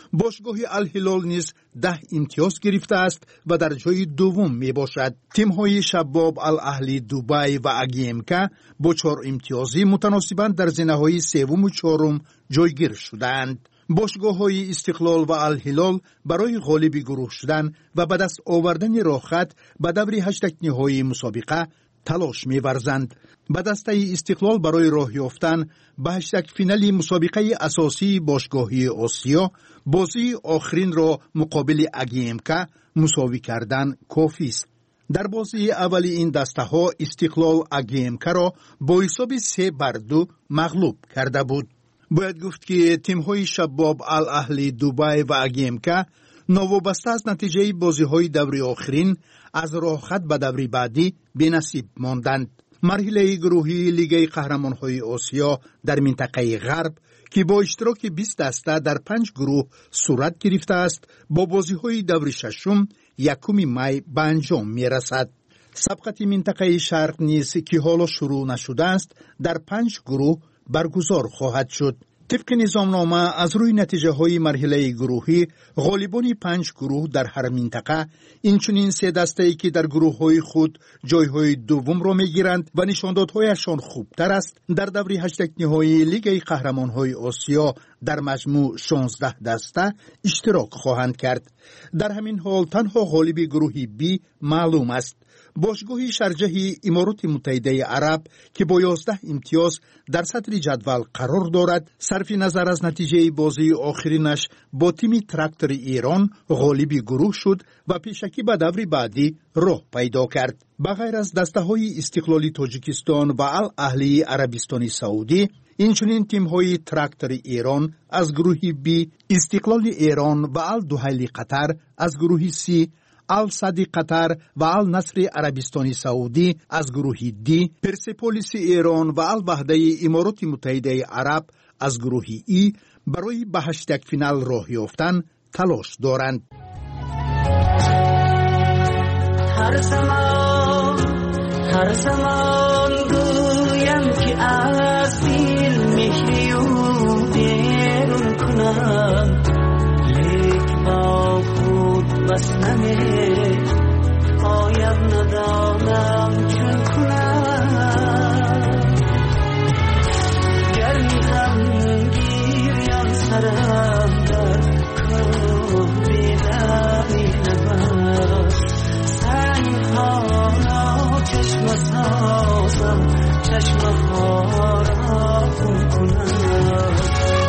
Speaker 8: باشگاه الهلال نیز ده امتیاز گرفته است و در جای دوم می باشد. تیم‌های شباب الاهلی دبی و اگیمکا با چهار امتیازی متناسباً در زینه‌های سوم و چهارم جایگیر شدند. باشگاه‌های استقلال و الهلال برای غالب گروه شدن و به دست آوردن راه خط به دور هشتگ نهایی مسابقه تلاش می‌ورزند. به دسته استقلال برای راه یافتن به هشتگ فینال مسابقه اساسی باشگاهی آسیا بازی آخرین را مقابل اگیمکا مساوی کردن کافی است. در بازی اولی این دسته ها استقلال اگیمکا را با حساب سه بر دو مغلوب کرده بود. باید گفت که تیم‌های شباب الاهلی دبی و اگیمکا نوابسته از نتیجه بازی‌های دوری آخرین از راه خط به دوری بعدی بی‌نصیب ماندند. مرحله گروهی لیگ قهرمان‌های آسیا در منطقه غرب که با اشتراک بیست دسته در پنج گروه صورت گرفته است با بازی‌های دوری ششم یکم می به انجام می‌رسد. سبقت منطقه شرق نیز که حالا شروع نشده است در پنج گروه برگزار خواهد شد. طبق نظامنامه از روی نتیجه های مرحله گروهی غالبان پنج گروه در هر منطقه اینچنین سه دسته ای که در گروه های خود جای های دوم را می گیرند و نشاندادهایشان خوبتر است در دوری هشتگ نهایی لیگ قهرمان های آسیا در مجموع شانزده دسته اشتراک خواهند کرد. در همین حال تنها غالب گروه بی معلوم است. باشگاه شرجه امارات متحده عرب که با یازده امتیاز در صدر جدول قرار دارد صرف نظر از نتیجه بازی آخرینش با تیم تراکتور ایران غالب گروه شد و پیشکی به دور بعدی راه پیدا کرد. بغیر از دسته های استقلالی تاجیکستان و الاهلی عربستان سعودی اینچنین تیم های تراکتور ایران از گروه بی، استقلال ایران و الدحیل قطر از گروه سی، الصدی قطر و النصر عربستان سعودی از گروه دی، پرسپولیس ایران و الوحده امارات متحده عرب از گروه ای برای به هشتگ فینال راه یافتن تلاش دارند.
Speaker 2: هر زمان هر زمان گویم که از دل مهری و بیرون کنم لیک با خود بس نمیره پایم ندانم چون کنم گرمی هم گیریم سرم در کار بیداری نبر سنگ ها را چشم سازم چشم ها را خون کنم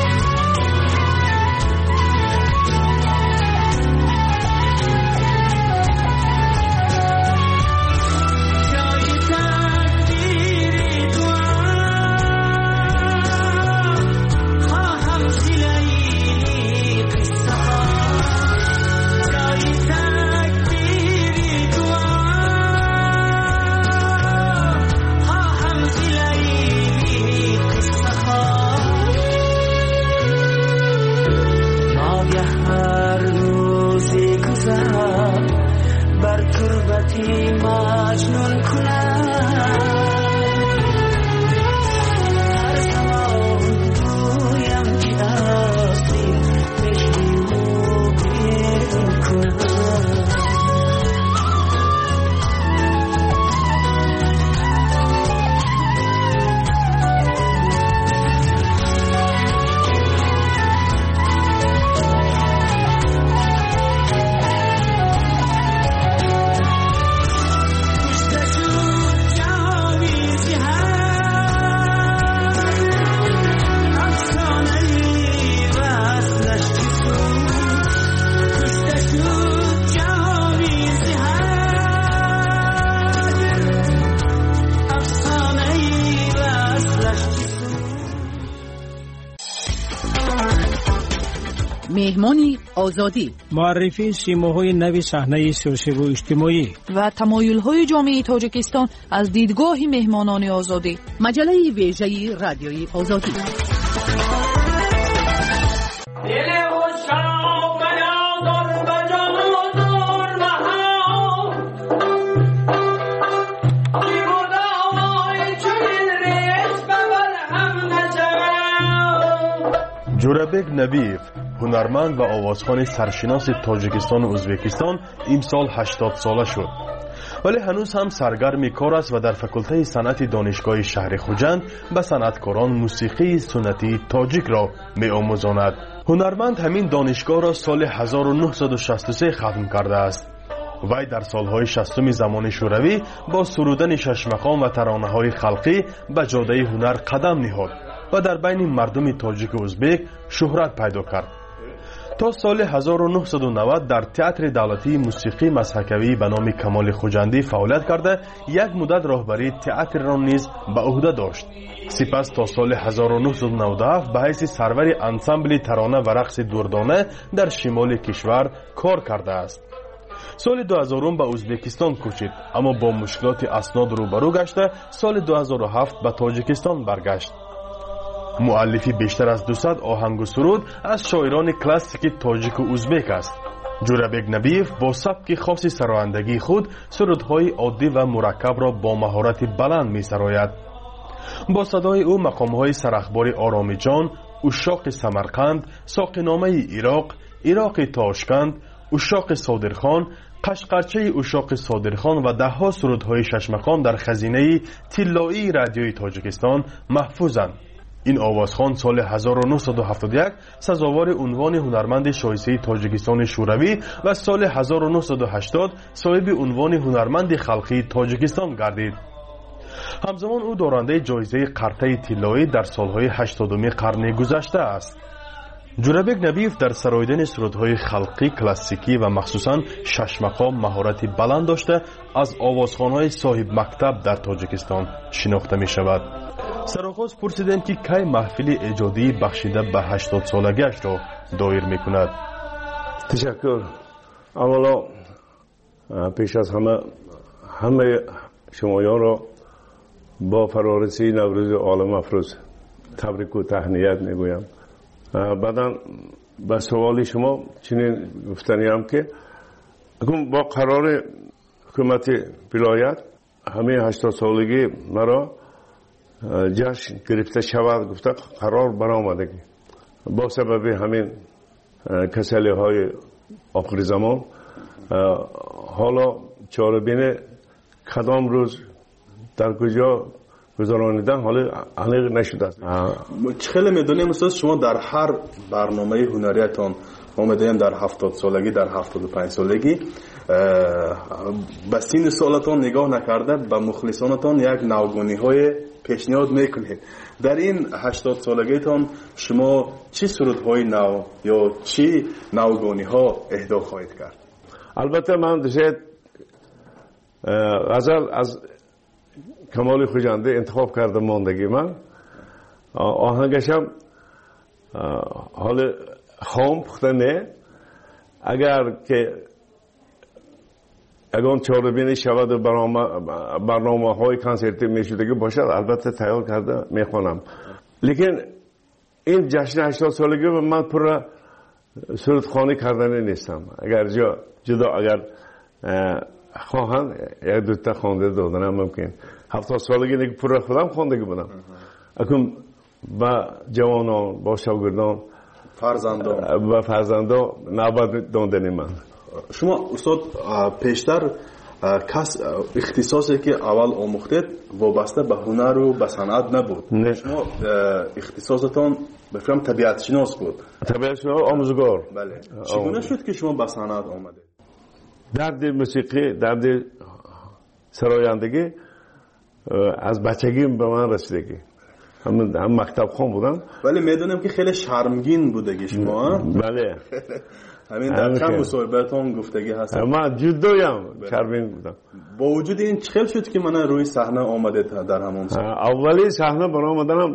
Speaker 2: مجنون کنم هر زمان گویم که اصلی مهری و بیرون کنم
Speaker 6: مهمانی آزادی،
Speaker 20: معرفی سیماهای نوی صحنه سیاسی و اجتماعی
Speaker 9: و تمایل‌های جامعه تاجیکستان از دیدگاه مهمانان آزادی.
Speaker 6: مجله ویژه رادیوی آزادی.
Speaker 14: جورابک نبیف
Speaker 10: هنرمند و آوازخوان سرشناس تاجیکستان و ازبکستان امسال هشتاد ساله شد، ولی هنوز هم سرگرم کار است و در فکولته صنعت دانشگاه شهر خوجند به صنعتکاران موسیقی سنتی تاجیک را می‌آموزاند. هنرمند همین دانشگاه را سال هزار و نهصد و شصت و سه ختم کرده است. وی در سالهای شصتم زمان شوروی با سرودن ششمقام و ترانه‌های خلقی به جاده هنر قدم نهاد و در بین مردم تاجیک و ازبک شهرت پیدا کرد. تا سال هزار و نهصد و نود در تئاتر دولتی موسیقی مسحکوی به نام کمال خوجندی فعالیت کرده یک مدت راهبری تئاتر را نیز به عهده داشت. سپس تا سال هزار و نهصد و نود و هفت به حیث سرور انسامبل ترانه و رقص دردانه در شمال کشور کار کرده است. سال دو هزار به ازبکستان کوچید، اما با مشکلات اسناد روبرو گشته سال دو هزار و هفت به تاجیکستان برگشت. مؤلفی بیشتر از دویست آهنگ و سرود از شاعران کلاسیک تاجیک و ازبک است. جورابک نبیف با سبک خاص سرایندگی خود سرودهای عادی و مرکب را با مهارت بلند می سراید. با صدای او مقامهای سرخبار آرامی جان، اشاق سمرقند، ساقینامه عراق، عراق تاشکند، اشاق صادرخان، قشقرچه اشاق صادرخان و ده ها سرودهای ششمقام در خزینه طلایی رادیوی تاجیکستان محفوظند. این آوازخوان سال هزار و نهصد و هفتاد و یک سزاوار عنوان هنرمند شایسته تاجیکستان شوروی و سال هزار و نهصد و هشتاد صاحب عنوان هنرمند خلقی تاجیکستان گردید. همزمان او دارنده جایزه قرطه طلایی در سالهای هشتادم قرن گذشته است. جورابک نبیف در سراییدن سرودهای خلقی کلاسیکی و مخصوصاً ششمقام مهارت بلند داشته از آوازخوان‌های صاحب مکتب در تاجیکستان شناخته می شود. سرآغاز پرسیدم که کی محفل ایجادی بخشیده به هشتاد سالگیش را دایر می کند.
Speaker 11: تشکر. اولا پیش از همه همه شمایان را با فرارسی نوروز عالم افروز تبریک و تهنیت می گویم. بعدا به سوال شما چنین گفتنی هم که با قرار حکومت ولایت همه هشتاد سالگی مرا جشن گرفته شود گفته قرار برآمدگی با سبب همین کسلی های آخر زمان حالا چاره‌بین کدام روز در کجا گذرانیدن حالا علیق نشده است.
Speaker 10: خیلی میدونیم استاد شما در هر برنامه هنریتان ما میدونیم در هفتاد سالگی در هفتاد و پنج سالگی به سین سالتان نگاه نکرده به مخلصانتان یک نوگانی های پیشنهاد میکنید. در این هشتاد سالگیتان شما چی سرودهای نو یا چی نوگانی ها اهدا خواهید کرد؟
Speaker 11: البته من دوست غزل از کمال خوجنده انتخاب کردم ماندگی من آهنگشم حال خام پخته نه اگر که اگر چهاربینی شود و برنامه های کنسرتی میشدگی باشد البته تیار کرده میخوانم. لیکن این جشن هشتاد سالگی من پر سرودخوانی کردنی نیستم. اگر جا جدا اگر خواهند یک دوتا خوانده دادنم ممکن. هفتاد سالگی دیگه پر خودم خواندگی بودم. اکنون با جوانان با شاگردان
Speaker 10: فرزندان
Speaker 11: و فرزندان نوبت دادنی من.
Speaker 10: شما استاد پیشتر کس اختصاصی که اول آموختید وابسته به هنر و به صنعت نبود.
Speaker 11: نه.
Speaker 10: شما اختصاصتان بفرم طبیعت شناس بود.
Speaker 11: طبیعت شناس آموزگار.
Speaker 10: بله. چگونه شد که شما به صنعت آمدید؟
Speaker 11: درد موسیقی، درد سرایندگی از بچگی به من رسیدگی. هم هم مکتب خون بودم.
Speaker 10: ولی میدونم که خیلی شرمگین بودگی شما.
Speaker 11: بله.
Speaker 10: همین در چند مصاحبهتون گفتگی هست.
Speaker 11: من جدویم شرمگین بودم.
Speaker 10: با وجود این چخل شد که من روی صحنه آمدید در همون سال؟
Speaker 11: اولی صحنه برام آمدنم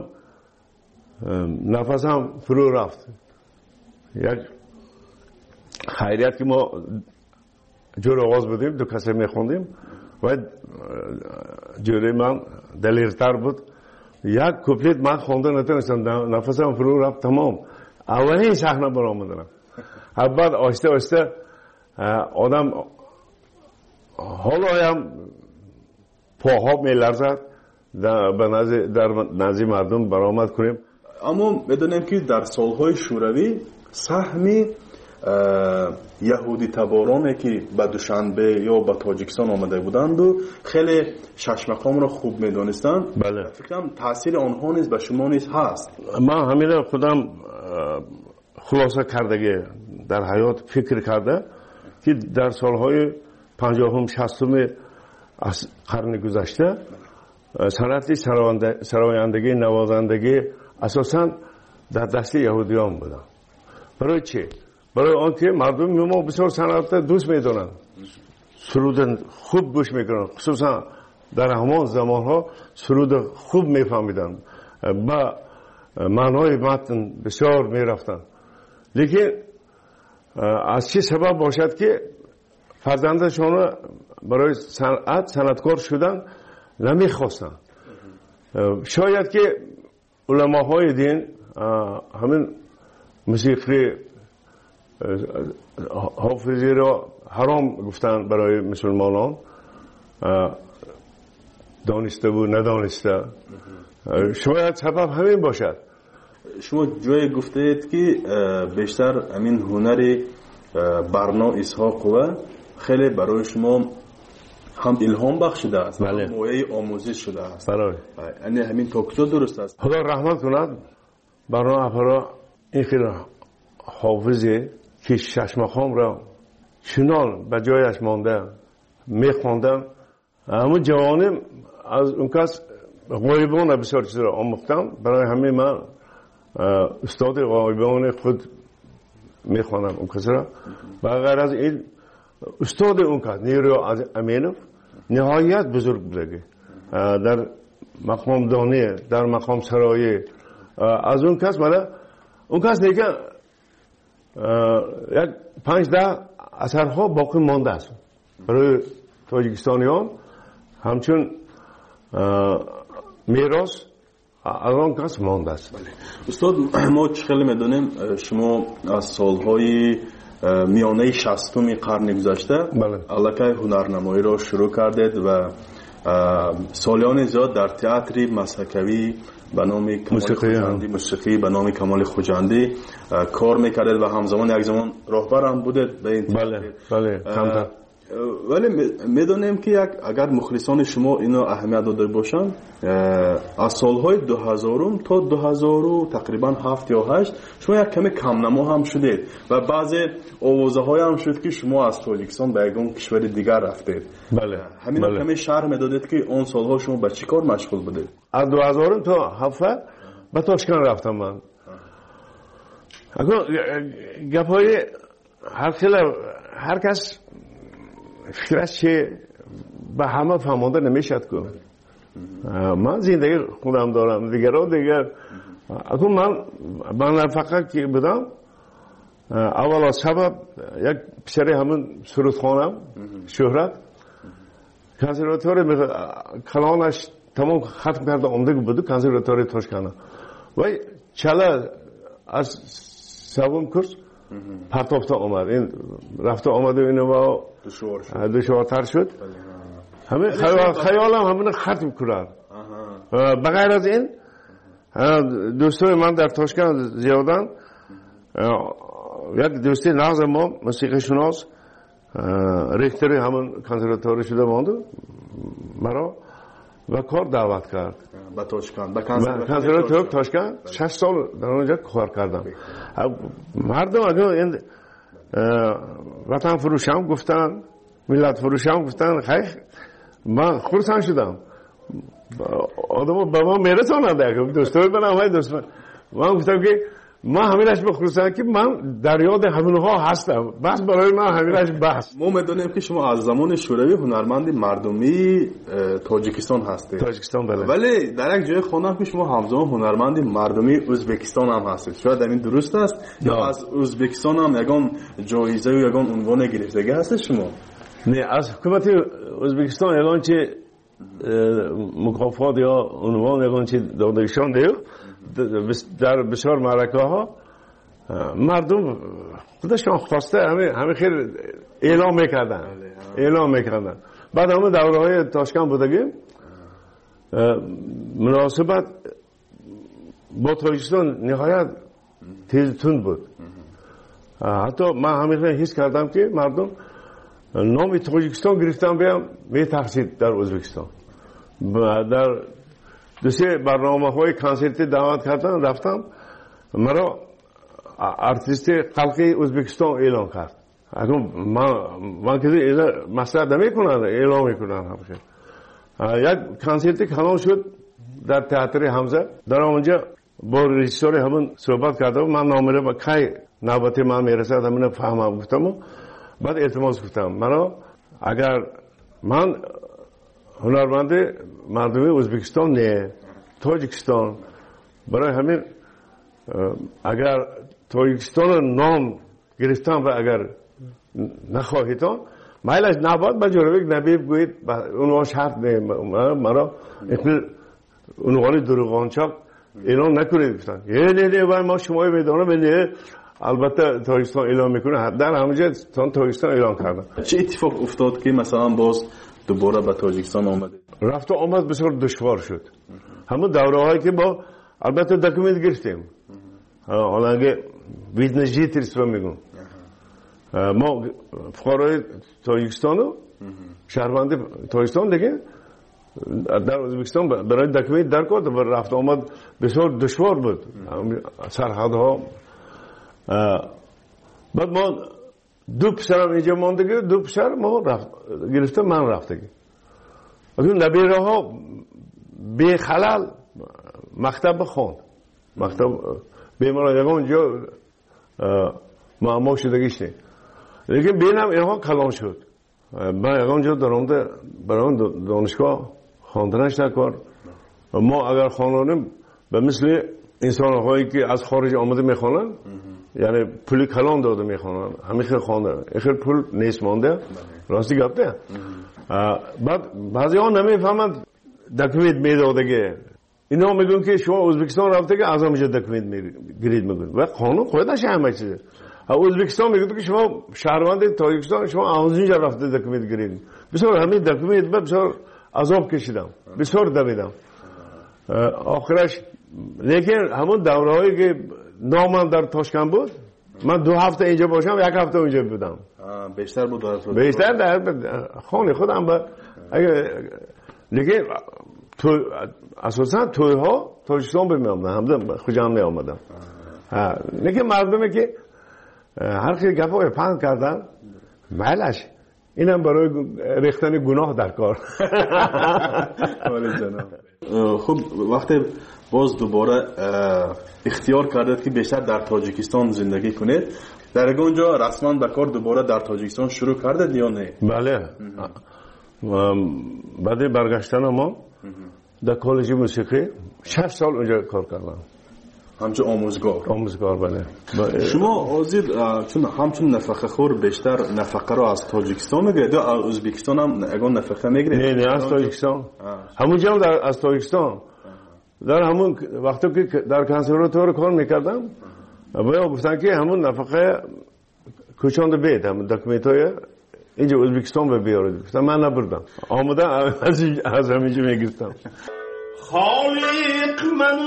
Speaker 11: نفسم فرو رفت. یک خیریت که ما جور آواز بودیم دو کسی میخوندیم و جوری من دلیرتر بود. یک کوپلیت من خونده نتونستم نفسم فرو رفت تمام. اولی صحنه برام آمدنم. بعد آسته آسته آدم حالا هم پاها میلرزد به نزد در نزد مردم برآمد کنیم.
Speaker 10: اما بدونیم که در سالهای شوروی سهمی یهودی تبارانی که به دوشنبه یا به تاجیکستان آمده بودند و خیلی شش مقام را خوب میدانستند.
Speaker 11: بله.
Speaker 10: فکرم تاثیر آنها نیز به شما نیز هست.
Speaker 11: من همین را خودم خلاصه کردگی در حیات فکر کرده که در سالهای پنجاهم شصتم از قرن گذشته صنعت سرایندگی نوازندگی اساساً در دست یهودیان بودن. برای چی؟ برای آنکه مردم ما بسیار صنعت دوست میدونن، سرود خوب گوش میکنن، خصوصا در همان زمان ها سرود خوب میفهمیدن، با معنای متن بسیار میرفتن. لیکن از چه سبب باشد که فرزندشان برای صنعت صنعتکار شدن نمیخواستن؟ شاید که علماهای دین همین موسیقی حافظی را حرام گفتن برای مسلمانان، دانسته و ندانسته. شاید سبب همین باشد.
Speaker 10: شما جای گفتید که بیشتر همین هنر برنا اسحاق و خیلی برای شما هم الهام بخشیده است،
Speaker 11: بله.
Speaker 10: مایه آموزش شده است.
Speaker 11: برای
Speaker 10: یعنی همین توکتو درست است.
Speaker 11: خدا رحمت کند برنا افرا این خیلی حافظی که شش مقام را چنان به جایش مانده میخواندن. همون جوانم از اون کس غایبان بسیار چیز را آموختم. برای همین من استاد غایبان خود میخوانم اون کس را. و غیر از این استاد اون کس نیرو از امینوف نهایت بزرگ بوده در مقام دانی، در مقام سرایی. از اون کس مالا اون کس دیگه یک پنج ده اثرها باقی مانده است برای تاجیکستانیان، همچون میراث از آن کس مانده است.
Speaker 10: استاد ما خیلی میدونیم شما از سالهای میانه شصتم قرن گذشته الکی هنرنمایی را شروع کردید و سالیان زیاد در تئاتر مسحکوی به نام کمال خوجندی، موسیقی به نام کمال خوجندی کار میکردید و همزمان یک زمان راهبر هم بودید به این.
Speaker 11: بله بله کمتر.
Speaker 10: ولی میدونیم که یک اگر مخلصان شما اینو اهمیت داده باشن از سالهای دو هزار تا دو هزار تقریبا هفت یا هشت شما یک کمی کم نما هم شدید و بعضی آوازه های هم شد که شما از تاجیکستان به یک کشور دیگر رفتید.
Speaker 11: بله
Speaker 10: همین بله. کمی شرح میدادید که اون سالها شما به چی کار مشغول بودید؟
Speaker 11: از دو هزار تا هفت به تاشکند رفتم من. اگر گپای هر خیلی هر کس فکرش چه به همه فهمانده نمیشد که من زندگی خودم دارم، دیگران دیگر. اکنون من من فقط که بودم اول از سبب یک پسری همون سرودخانم شهرت کنسرواتوری کلانش تمام ختم کرده آمده بود کنسرواتوری تاشکند و چله از سوم کورس پرتافته آمد. این رفته آمده اینو با دشوارتر شد. همین خیالم همین ختم کرد. بغیر از این دوستای من در تاشکند زیادن. یک دوستی نغز ما موسیقی شناس ریختری همون کنسرواتوری شده مانده مرا و کار دعوت کرد
Speaker 10: به تاشکند. به
Speaker 11: کنسرواتوری تاشکند شش سال در اونجا کار کردم. مردم اگر این وطن فروشم گفتن، ملت فروشم گفتن، خیلی من خورسان شدم. آدم با من میرسانند دوستای من همه دوست من. من گفتم که من همینش بخصوصا که من در یاد همونها هستم، بس برای من همینش بس.
Speaker 10: ما میدونیم که شما از زمان شوروی هنرمند مردمی تاجیکستان هستید.
Speaker 11: تاجیکستان بله.
Speaker 10: ولی در یک جای خوندم که شما همزمان هنرمند مردمی ازبکستان هم هستید. شاید این درست است یا از ازبکستان هم یگان جایزه و یگان عنوان گرفتگی هست شما؟
Speaker 11: نه، از حکومت ازبکستان یگان چه مکافات یا عنوان یگان چه دادهشان دیو در بسیار معرکه ها مردم خودشان خواسته همه همه خیلی اعلام میکردن اعلام میکردن. بعد همه دوره های تاشکند بودگیم مناسبت با تاجیکستان نهایت تیز تند بود. حتی من همیشه حس کردم که مردم نام تاجیکستان گرفتن بیام میترسید در ازبکستان. در دو سه برنامه های کنسرتی دعوت کردن رفتم، مرا ارتیست خلقی ازبکستان اعلام کرد. اگر من من که مسئله نمیکنن اعلام میکنن همیشه. یک کنسرتی کلان شد در تئاتر حمزه. در اونجا با رژیسور همون صحبت کردم، من نامره با کی نوبت من میرسد همین فهمم گفتم. بعد التماس گفتم مرا اگر من هنرمند مردم ازبکستان نه تاجیکستان، برای همین اگر تاجیکستان نام گرفتم و اگر نخواهیدان مایلش نباد با جورویک نبی بگویید اونها شرط نه مرا اونوانی دروغانچاک اعلام نکنید گفتن یه نه نه باید ما شمایی میدانم نه البته تاجیکستان اعلام میکنه. در همونجا تاجیکستان اعلام کردن.
Speaker 10: چه اتفاق افتاد که مثلا باز دوباره به تاجیکستان آمده؟
Speaker 11: رفت و آمد بسیار دشوار شد. همون دوره هایی که با البته دکومنت گرفتیم، حالا اگه ویزنجی تریس رو میگم ما فقرای تاجیکستان و شهروند تاجیکستان دیگه در ازبکستان برای دکومنت در کرد و رفت آمد بسیار دشوار بود سرحدها. بعد ما دو پسرم اینجا ماندگی، دو پسر ما رفت گرفته من رفتگی. از اون نبیره ها بی خلال مکتب خواند، مکتب بیماران یکم اونجا معما شدگیش نه، لیکن بینم اینها کلان شد. من یکم اونجا درامده برای دانشگاه خواندنش نکرد. ما اگر خوانانیم به مثل انسان هایی که از خارج آمده میخوانن، یعنی پول کلان داده میخوانن، همیشه خوانده اخیر پول نیست مانده، راستی گفته. بعد بعضی ها نمیفهمند دکومنت میدادگه، اینا میگن که شما ازبکستان رفته که از همینجا دکومنت گرید میگن و قانون خودش همه چیزه. ازبکستان میگه که شما شهروند تاجیکستان شما از اینجا رفته دکومنت گرید. بسیار همین دکومنت بسیار عذاب کشیدم، بسیار دویدم. آخرش لیکن همون دوره هایی که نامم در تاشکند بود، من دو هفته اینجا باشم یک هفته اونجا بودم.
Speaker 10: بیشتر بود در
Speaker 11: بیشتر در خانه خودم با لیکن تو اساسا توی ها تاجیکستان به می آمدن، همزه خوشم می آمدن. لیکن مردمه که هر خیلی گفت پند کردن مالش اینم برای ریختن گناه در کار.
Speaker 10: خب وقتی باز دوباره اختیار کردید که بیشتر در تاجیکستان زندگی کنید، در اونجا رسما به کار دوباره در تاجیکستان شروع کردید یا نه؟
Speaker 11: بله. بعد برگشتن ما در کالج موسیقی شش سال اونجا کار کردم.
Speaker 10: همچون آموزگار.
Speaker 11: آموزگار بله.
Speaker 10: شما آزید چون همچون نفقه خور بیشتر نفقه رو از تاجیکستان میگیرید یا از ازبکستان هم اگه نفقه میگیرید؟
Speaker 11: نه نه از تاجیکستان. همونجا هم در از تاجیکستان. در همون وقتی که در کنسرواتوار کار میکردم باید گفتن که همون نفقه کوچاند بید، همون دکمنت های اینجا ازبکستان به بیارید. گفتم من نبردم، آمده از همینجا میگرفتم.
Speaker 2: خالق من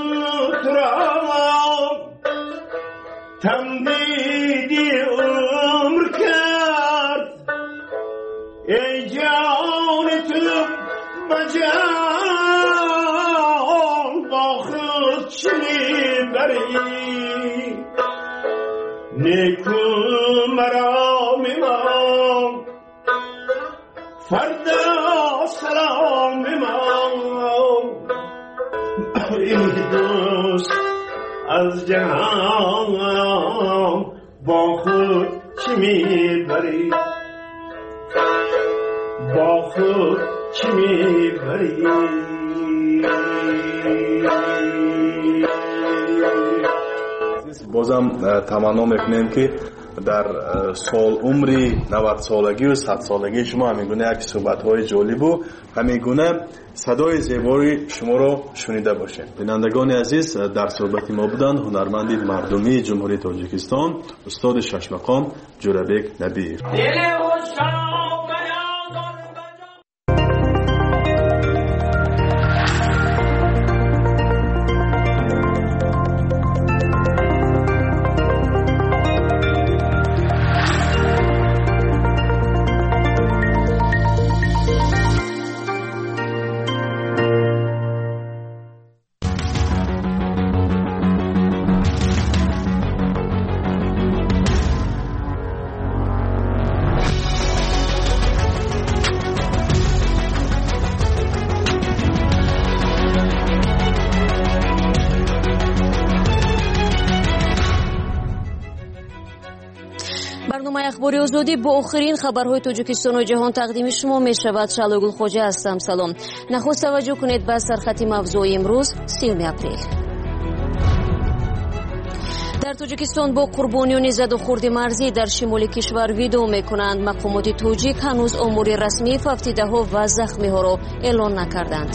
Speaker 2: ترام تمدیدی عمر کرد، ای جان تو بجان با خود چی میبری، نیکو مرا میمان فردا سلام میمان، ای دوست از جهان با خود چی میبری، با خود چی میبری.
Speaker 10: بازم تمنا میکنیم که در سال عمری نود سالگی و صد سالگی شما همیگونه یک صحبت های جالب و همیگونه صدای زیبایی شما رو شنیده باشیم. بینندگان عزیز، در صحبت ما بودند هنرمند مردمی جمهوری تاجیکستان استاد شش مقام جورابک نبیر.
Speaker 1: اخبار آزادی با آخرین خبرهای تاجیکستان و جهان تقدیم شما می شود. شالوگل خوجه هستم. سلام. نخست توجه کنید به سرخط موضوع امروز سیوم اپریل. در تاجیکستان با قربانیان زد و خورد مرزی در شمال کشور ویدئو می کنند. مقامات تاجیک هنوز آمار رسمی فوتیده ها و زخمی ها را اعلان نکردند.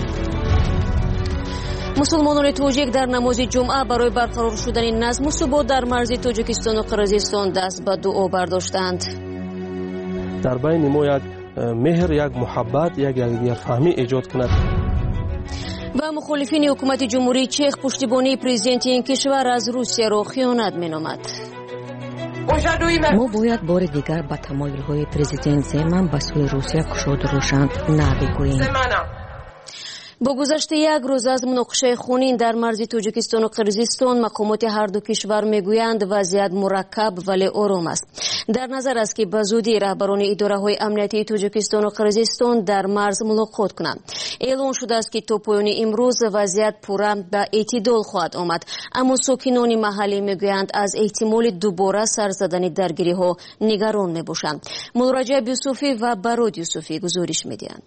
Speaker 1: مسلمانان تاجیک در نماز جمعه برای برقرار شدن نظم و ثبات در مرز تاجیکستان و قرقیزستان دست به دعا برداشتند.
Speaker 12: در بین ما یک مهر، یک محبت، یک یکدیگرفهمی ایجاد کند.
Speaker 1: و مخالفین حکومت جمهوری چک پشتیبانی پرزیدنت این کشور از روسیه را خیانت مینامد.
Speaker 3: ما باید بار دیگر به تمایل‌های پرزیدنت زمان به سوی روسیه گشاد روشن نبگوییم.
Speaker 1: با گذشت یک روز از مناقشه خونین در مرز تاجیکستان و قرقیزستان، مقامات هر دو کشور میگویند وضعیت مرکب ولی آرام است. در نظر است که به زودی رهبران اداره‌های امنیتی تاجیکستان و قرقیزستان در مرز ملاقات کنند. اعلام شده است که تا پایان امروز وضعیت پورا به اعتدال خواهد آمد، اما ساکنان محلی میگویند از احتمال دوباره سر زدن درگیری‌ها نگران میباشند. مولا رجب یوسفی و براد یوسفی گزارش میدهند.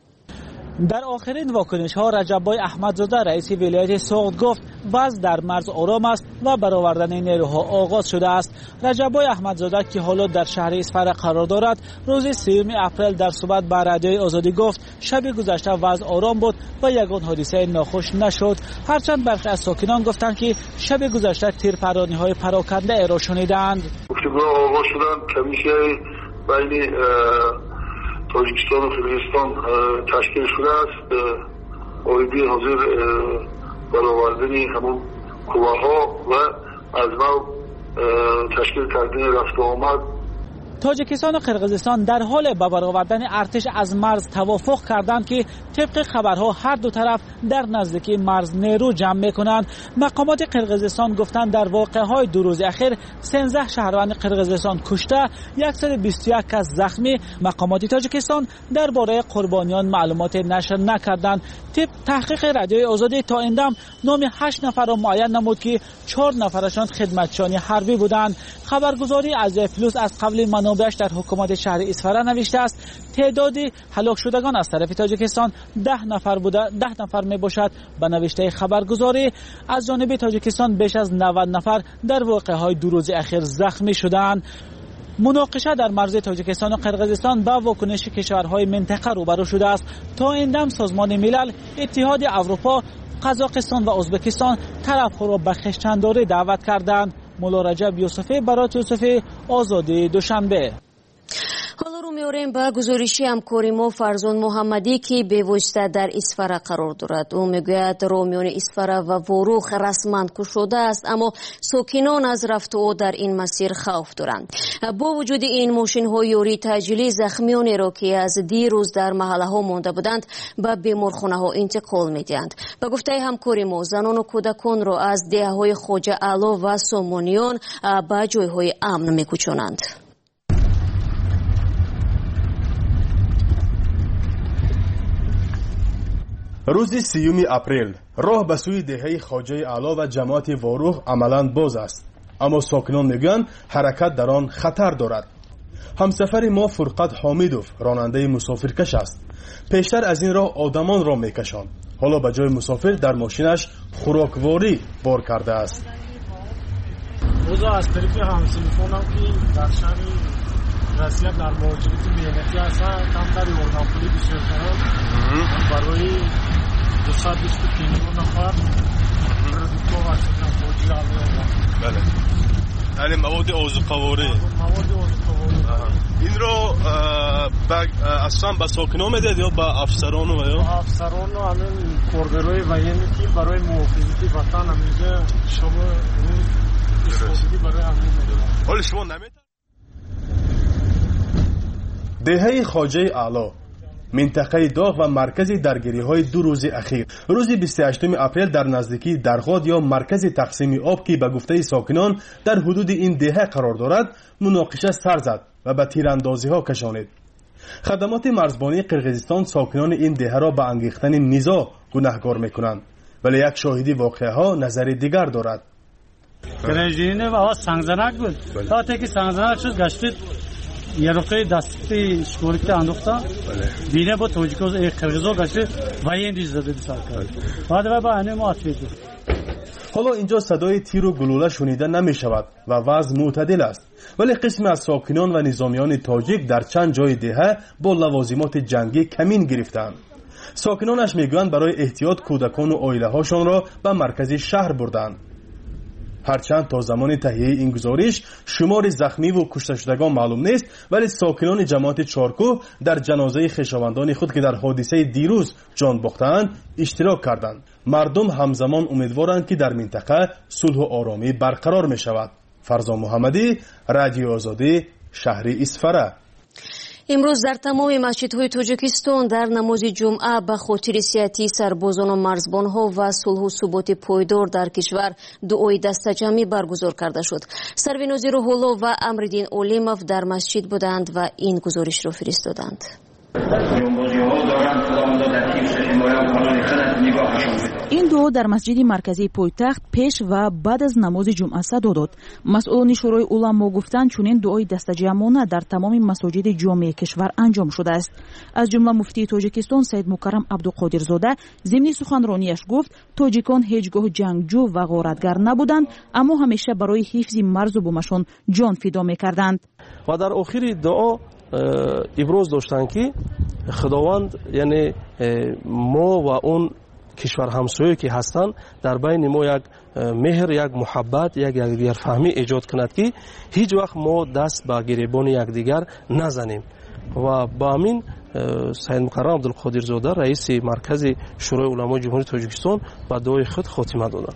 Speaker 4: در آخرین واکنش ها رجبای احمدزاده رئیس ولایت سوغد گفت وضع در مرز آرام است و برآوردن نیروها آغاز شده است. رجبای احمدزاده که حالا در شهر اسفر قرار دارد روز سوم اپریل در صحبت با رادیوی آزادی گفت شب گذشته وضع آرام بود و یگان حادثه ناخوش نشد. هرچند برخی از ساکنان گفتند که شب گذشته تیرپرانی های پراکنده را شنیدند.
Speaker 13: گفتگوها آغاز شدند. کمیشه بین تاجیکستان و قرقیزستان تشکیل شده است. آیدی حاضر برآوردن همون قواها و از نو تشکیل کردن رفت و آمد.
Speaker 4: تاجیکستان و قرقیزستان در حال به برآوردن ارتش از مرز توافق کردند که طبق خبرها هر دو طرف در نزدیکی مرز نیرو جمع میکنند. مقامات قرقیزستان گفتند در واقعه‌های دو روز اخیر سیزده شهروند قرقیزستان کشته، صد و بیست و یک کس زخمی. مقامات تاجیکستان درباره قربانیان معلومات نشر نکردند. طبق تحقیق رادیوی آزادی تا این دم نام هشت نفر را معین نمود که چهار نفرشان خدمتچیان حربی بودند. خبرگزاری از فلوس از قبل منابعش در حکومت شهر اسفر نوشته است تعداد هلاک شدگان از طرف تاجیکستان ده نفر بوده ده نفر می باشد. به نوشته خبرگزاری از جانب تاجیکستان بیش از نود نفر در واقعه‌های دو روز اخیر زخمی شدند. مناقشه در مرز تاجیکستان و قرقیزستان با واکنش کشورهای منطقه روبرو شده است. تا این دم سازمان ملل، اتحاد اروپا، قزاقستان و ازبکستان طرفها را به خویشتنداری دعوت کردند. مولا رجب یوسفی، برات یوسفی، آزادی دوشنبه.
Speaker 1: حالا رو میاریم به گزارشی همکاری ما فرزان محمدی که به واسطه در اسفر قرار دارد. او میگوید رامیان اسفر و وروخ رسما گشوده است، اما ساکنان از رفت و در این مسیر خوف دارند. با وجود این ماشین های یوری تجلی زخمیانی را که از دیروز در محله ها مانده بودند به بیمارخانه ها انتقال میدهند. به گفته همکاری ما زنان و کودکان را از دهه های خوجه علا و سامانیان به جای های امن میکوچانند.
Speaker 10: روز سیوم اپریل راه به سوی دهه خواجه اعلی و جماعت واروخ عملاً باز است، اما ساکنان میگویند حرکت در آن خطر دارد. همسفر ما فرقت حامیدوف راننده مسافرکش است. پیشتر از این راه آدمان را میکشاند، حالا به جای مسافر در ماشینش خوراکواری بار کرده است.
Speaker 15: روزا از طریق همسلفونم که در شهر وضعیت در مهاجرت مهنتی هست کمتری اردن پولی بسیار کنم برای دو ساعت بیست و پینگو نفر ردوکو وقتشان فوجی آمده.
Speaker 10: بله، یعنی مواد آذوقه‌واری.
Speaker 15: مواد آذوقه‌واری.
Speaker 10: این رو اصلا به ساکنان میدید یا به افسران و یا؟
Speaker 15: به افسران و همین کارگروی ویمی که برای محافظت وطن همیشه شما اون استفاده برای همین میدید.
Speaker 10: ولی شما نمیدید؟ دهه خواجه اعلی، منطقه داغ و مرکز درگیری های دو روز اخیر. روز بیست و هشتم اپریل در نزدیکی درخاد یا مرکز تقسیم آب که به گفته ساکنان در حدود این دهه قرار دارد مناقشه سر زد و به تیراندازی ها کشانید. خدمات مرزبانی قرقیزستان ساکنان این دهه را به انگیختن نزاع گناهکار میکنند، ولی یک شاهدی واقعه ها نظر دیگر دارد.
Speaker 15: گرژینه و آواز سنگزنک بود تا تا که سنگزنک شد گشتید یه رقی دستی شکولکت اندوختا بینه با توجیکوز قرغیزو گشتید و این دیز زده بسار کرد بعد و با انه ما اتفید.
Speaker 10: حالا اینجا صدای تیر و گلوله شنیده نمی شود و وضع معتدل است، ولی قسم از ساکنان و نظامیان تاجیک در چند جای دهه با لوازمات جنگی کمین گرفتند. ساکنانش میگویند برای احتیاط کودکان و عائله هاشان را به مرکز شهر بردند. هرچند تا زمان تهیه این گزارش شمار زخمی و کشته شدگان معلوم نیست، ولی ساکنان جماعت چارکوه در جنازه خویشاوندان خود که در حادثه دیروز جان باختند اشتراک کردند. مردم همزمان امیدوارند که در منطقه صلح و آرامی برقرار می شود. فرزا محمدی، رادیو آزادی، شهر اسفره.
Speaker 1: امروز در تمام مسجدهای تاجیکستان در نماز جمعه به خاطر صحت سربازان و مرزبانها و صلح و ثبات پایدار در کشور دعای دستجمعی برگزار کرده شد. سروی نظیر حالا و امرالدین اولیموف در مسجد بودند و این گزارش را فرستادند.
Speaker 9: این دعا در مسجد مرکزی پایتخت پیش و بعد از نماز جمعه صدا داد. مسئولان شورای علما گفتند چنین دعای دستجمعانه در تمام مساجد جامع کشور انجام شده است. از جمله مفتی تاجیکستان سید مکرم عبدالقادرزاده ضمن سخنرانیش گفت تاجیکان هیچگاه جنگجو و غارتگر نبودند، اما همیشه برای حفظ مرز و بومشان جان فدا می‌کردند.
Speaker 12: و در آخر دعا ابراز داشتند که خداوند یعنی ما و اون کشور همسایه که هستند در بین ما یک مهر، یک محبت، یک یکدیگر فهمی ایجاد کند که هیچ وقت ما دست به گریبان یکدیگر نزنیم. و با همین سید مکرم عبدالقادرزاده رئیس مرکز شورای علما جمهوری تاجیکستان به دعای خود خاتمه دادند.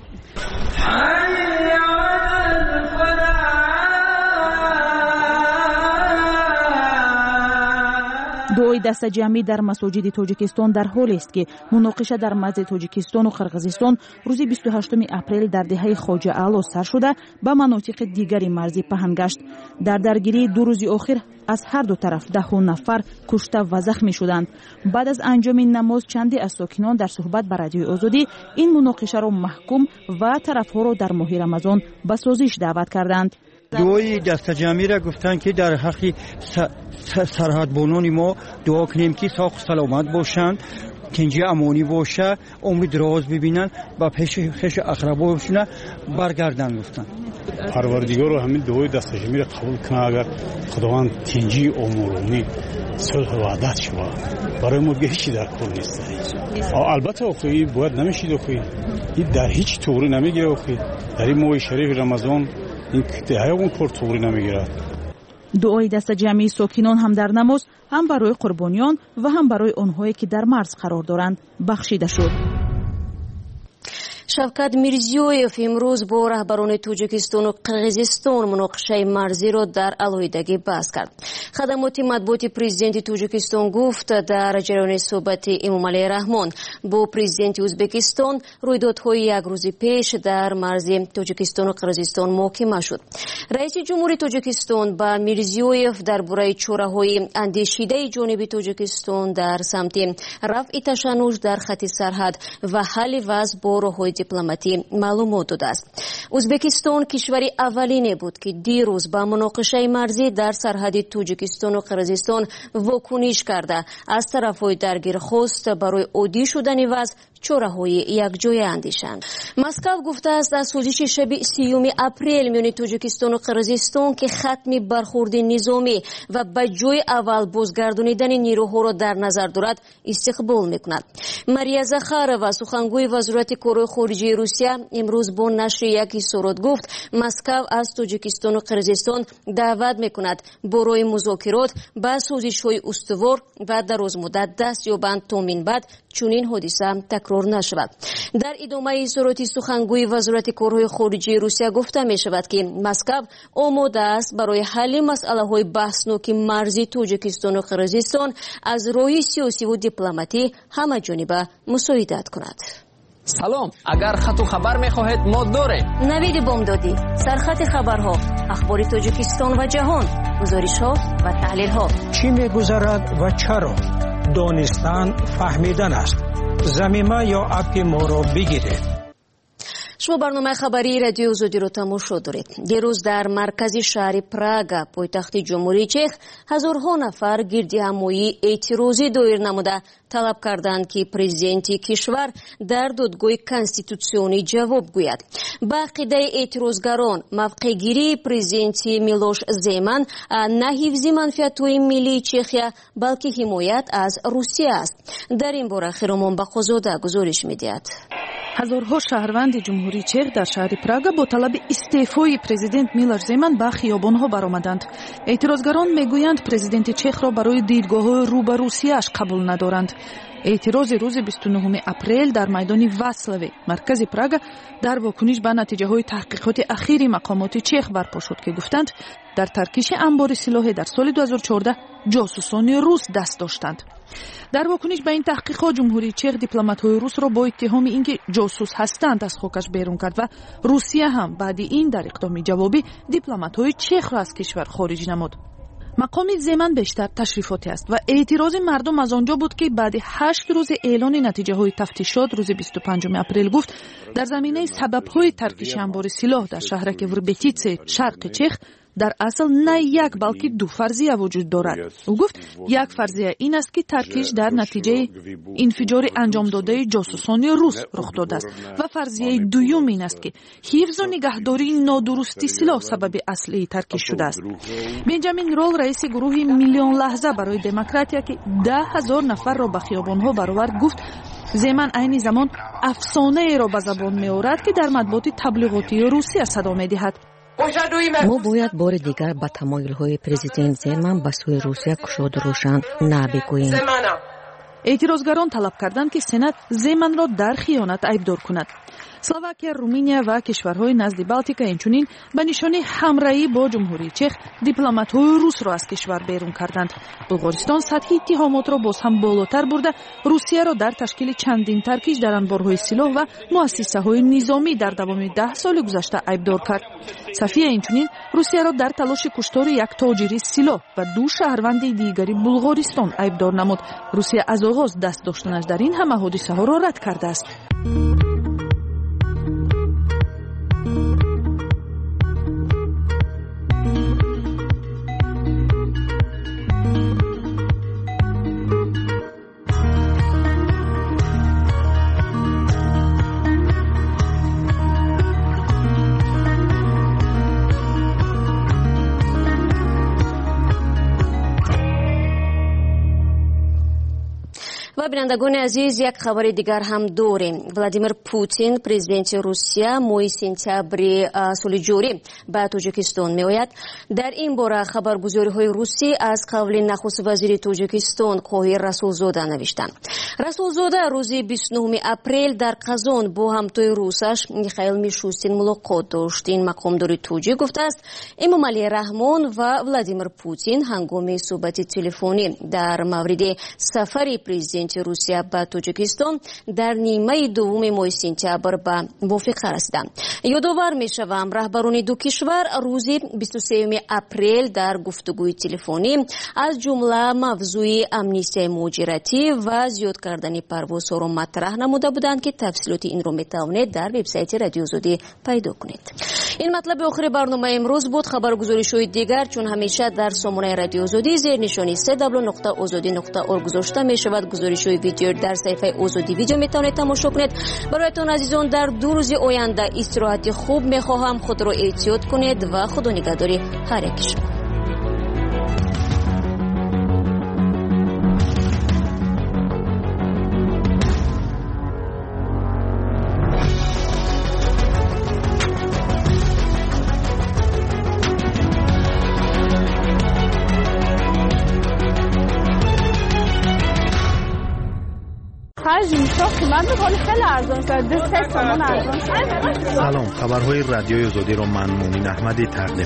Speaker 9: دعای دست جمعی در مساجد تاجیکستان در حالی است که مناقشه در مرز تاجیکستان و قرقیزستان روز بیست و هشتم اپریل در دهه خواجه اعلی سر شده به مناطق دیگری مرزی پهن گشت. در درگیری دو روز آخر از هر دو طرف ده نفر کشته و زخمی شدند. بعد از انجام این نماز چندی از ساکنان در صحبت با رادیوی آزادی این مناقشه را محکوم و طرفها را در ماه رمضان به سازش دعوت کردند.
Speaker 16: دعای دست جمعی را گفتن که در حق سرحدبانان ما دعا کنیم که ساق سلامت باشند، که اینجا امانی باشه، عمر دراز ببینن و پیش خیش اقرباشون برگردن. گفتن
Speaker 17: پروردگار همین دعای دست جمعی را قبول کنه. اگر خداوند تنجی عمرانی صلح و عدالت شود برای ما هیچی در کار نیست. البته اخوی باید نمیشید اخوی این در هیچ طوری نمیگیره اخوی در این ماه شریف رمضان این دهه اون کار طوری نمیگیره.
Speaker 9: دعای دست جمعی ساکنان هم در نماز هم برای قربانیان و هم برای آنهایی که در مرز قرار دارند بخشیده شد.
Speaker 1: شوکت میرزیویف امروز با رهبران تاجیکستان و قرقیزستان مناقشه مرزی را در علیحدگی بحث کرد. خدمات مطبوعاتی پرزیدنت تاجیکستان گفت در جریان صحبت امامعلی رحمان با پرزیدنت ازبکستان رویدادهای یک روز پیش در مرز تاجیکستان و قرقیزستان محاکمه شد. رئیس جمهوری تاجیکستان با میرزیویف درباره چاره‌های اندیشیده جانب تاجیکستان در سمت رفع تشنج در خط سرحد و حل وضع با راه‌های دیپلماتی معلومات داده است. ازبکستان کشوری اولینه بود که دیروز با مناقشه مرزی در سرحد تاجیکستان و قرقیزستان واکنش کرده از طرفهای درگیر خواست برای عادی شدن وضع چاره‌های یکجای اندیشند. مسکو گفته است از سازش شب سیوم اپریل میان تاجیکستان و قرقیزستان که ختم برخورد نظامی و به جای اول بازگردانیدن نیروها را در نظر دارد استقبال میکند. ماریا زاخارова سخنگوی وزارت کارهای خارجه روسیه امروز با نشر یک اظهارات گفت مسکو از تاجیکستان و قرقیزستان دعوت میکند برای مذاکرات با سازش‌های استوار و درازمدت دست یابند تا من بعد چنین حادثه تکرار نشود. در ادامه اظهارات سخنگوی وزارت کارهای خارجه روسیه گفته می شود که مسکو آماده است برای حل مسئله های بحثناک مرزی تاجیکستان و قرقیزستان از راه سیاسی و دیپلماتی همه جانبه مساعدت کند.
Speaker 18: سلام، اگر خط و خبر میخواهید ما داریم.
Speaker 1: نوید بامدادی، سرخط خبرها، اخبار تاجیکستان و جهان، گزارش ها و تحلیل ها.
Speaker 24: چی میگذرد و چرا؟ دانستن فهمیدن است. زمینه یا اپ ما را بگیرید.
Speaker 1: شما برنامه خبری رادیو آزادی رو تماشا دارید. دیروز در مرکز شهر پراگ پایتخت جمهوری چخ هزارها نفر گردی همایی اعتراضی دایر نموده طلب کردند که پرزیدنت کشور در دادگاه کنستیتوسیونی جواب گوید. با عقیده اعتراضگران موقع گیری پرزیدنت میلوش زیمن نه حفظ منفعت‌های ملی چخیا بلکه حمایت از روسیه است. در این باره خیرمان بخوزاده گزارش می‌دهد.
Speaker 9: هزارها شهروند جمهوری چخ در شهر پراگ با طلب استعفای پرزیدنت میلوش زیمن به خیابان‌ها برآمدند. اعتراضگران میگویند پرزیدنت چخ را برای دیدگاه‌های رو به روسیه‌اش قبول ندارند. اعتراض روز بیست و نهم اپریل در میدان واسلوی مرکز پراگ در واکنش به نتیجه‌های تحقیقات اخیر مقامات چخ برپا شد که گفتند در ترکیش انبار سلاح در سال دو هزار و چهارده جاسوسان روس دست داشتند. در واکنش به این تحقیقات جمهوری چخ دیپلمات‌های روس را با اتهام اینکه جاسوس هستند از خاکش بیرون کرد و روسیه هم بعد این در اقدام جوابی دیپلمات‌های چخ را از کشور خارج نمود. مقام زیمن بیشتر تشریفاتی است و اعتراض مردم از آنجا بود که بعد هشت روز اعلان نتیجه های تفتیشات روز بیست و پنجم اپریل گفت در زمینه سبب های ترکیش انبار سلاح در شهرک وربتیتس شرق چخ در اصل نه یک بلکه دو فرضیه وجود دارد. او گفت یک فرضیه این است که ترکیش در نتیجه انفجار انجام داده جاسوسان روس رخ داده است و فرضیه دوم این است که حفظ و نگهداری نادرستی سلاح سبب اصلی ترکیش شده است. بنجامین رول رئیس گروه میلیون لحظه برای دموکراتیا که ده هزار نفر را به خیابان‌ها برآورد گفت زیمن عین زمان افسانه را به زبان می‌آورد که در مطبوعات تبلیغاتی روسیه صدا می‌دهد.
Speaker 3: ما باید بار دیگر به تمایل‌های پرزیدنت زیمن به سوی روسیه گشاد روشن نبگوییم.
Speaker 9: اعتراضگران طلب کردند که سنات زیمن را در خیانت عیبدار کند. اسلواکیا، رومانیا و کشورهای نزد بالتیک اینچنین به نشانه همراهی با جمهوری چخ دیپلمات‌های روس را از کشور بیرون کردند. بلغارستان سطح اتهامات را باز هم بالاتر برده روسیه را در تشکیل چندین ترکیش در انبارهای سلاح و مؤسسه‌های نظامی در دوام ده سال گذشته عیبدار کرد. صفیه اینچنین روسیه را در تلاش کشتار یک تاجر سلاح و دو شهروند دیگری بلغارستان عیبدار نمود. روسیه از آغاز دست داشتنش در این همه حادثه‌ها را رد کرده است.
Speaker 1: و بینندگان عزیز یک خبر دیگر هم داریم. ولادیمیر پوتین پرزیدنت روسیه ماه سپتامبر سال جاری به تاجیکستان می آید. در این باره خبرگزاری های روسی از قول نخست وزیر تاجیکستان قاهر رسولزاده نوشتند. رسولزاده روز بیست و نهم اپریل در قزان با همتای روسش میخائیل میشوستین ملاقات داشت. این مقامدار توجیه گفته است امامعلی رحمان و ولادیمیر پوتین هنگام صحبت تلفنی در مورد سفر پرزیدنت روسیه به تاجیکستان در نیمه دوم ماه سپتامبر به موافقه رسیدند. یادآور می‌شوم رهبران دو کشور روز بیست و سوم اپریل در گفتگوی تلفنی از جمله موضوع امنیتی مهاجرتی و زیاد کردن پروازها را مطرح نموده بودند که تفصیلات این را می‌توانید در وبسایت رادیو آزادی پیدا کنید. این مطلب آخر برنامه امروز بود. خبرگزاری‌های دیگر چون همیشه در سامانه رادیو آزادی زیر نشانی سه دبلیو نقطه آزادی نقطه اورگ گذاشته می‌شود. گزارش‌های ویدیو در صفحه آزادی ویدیو می‌توانید تماشا کنید. برایتان عزیزان در دو روز آینده استراحت خوب می‌خواهم. خود را احتیاط کنید و خدا نگهداری هر یک شما.
Speaker 14: سلام، خبرهای رادیوی آزادی را من مومن احمدی تقدیم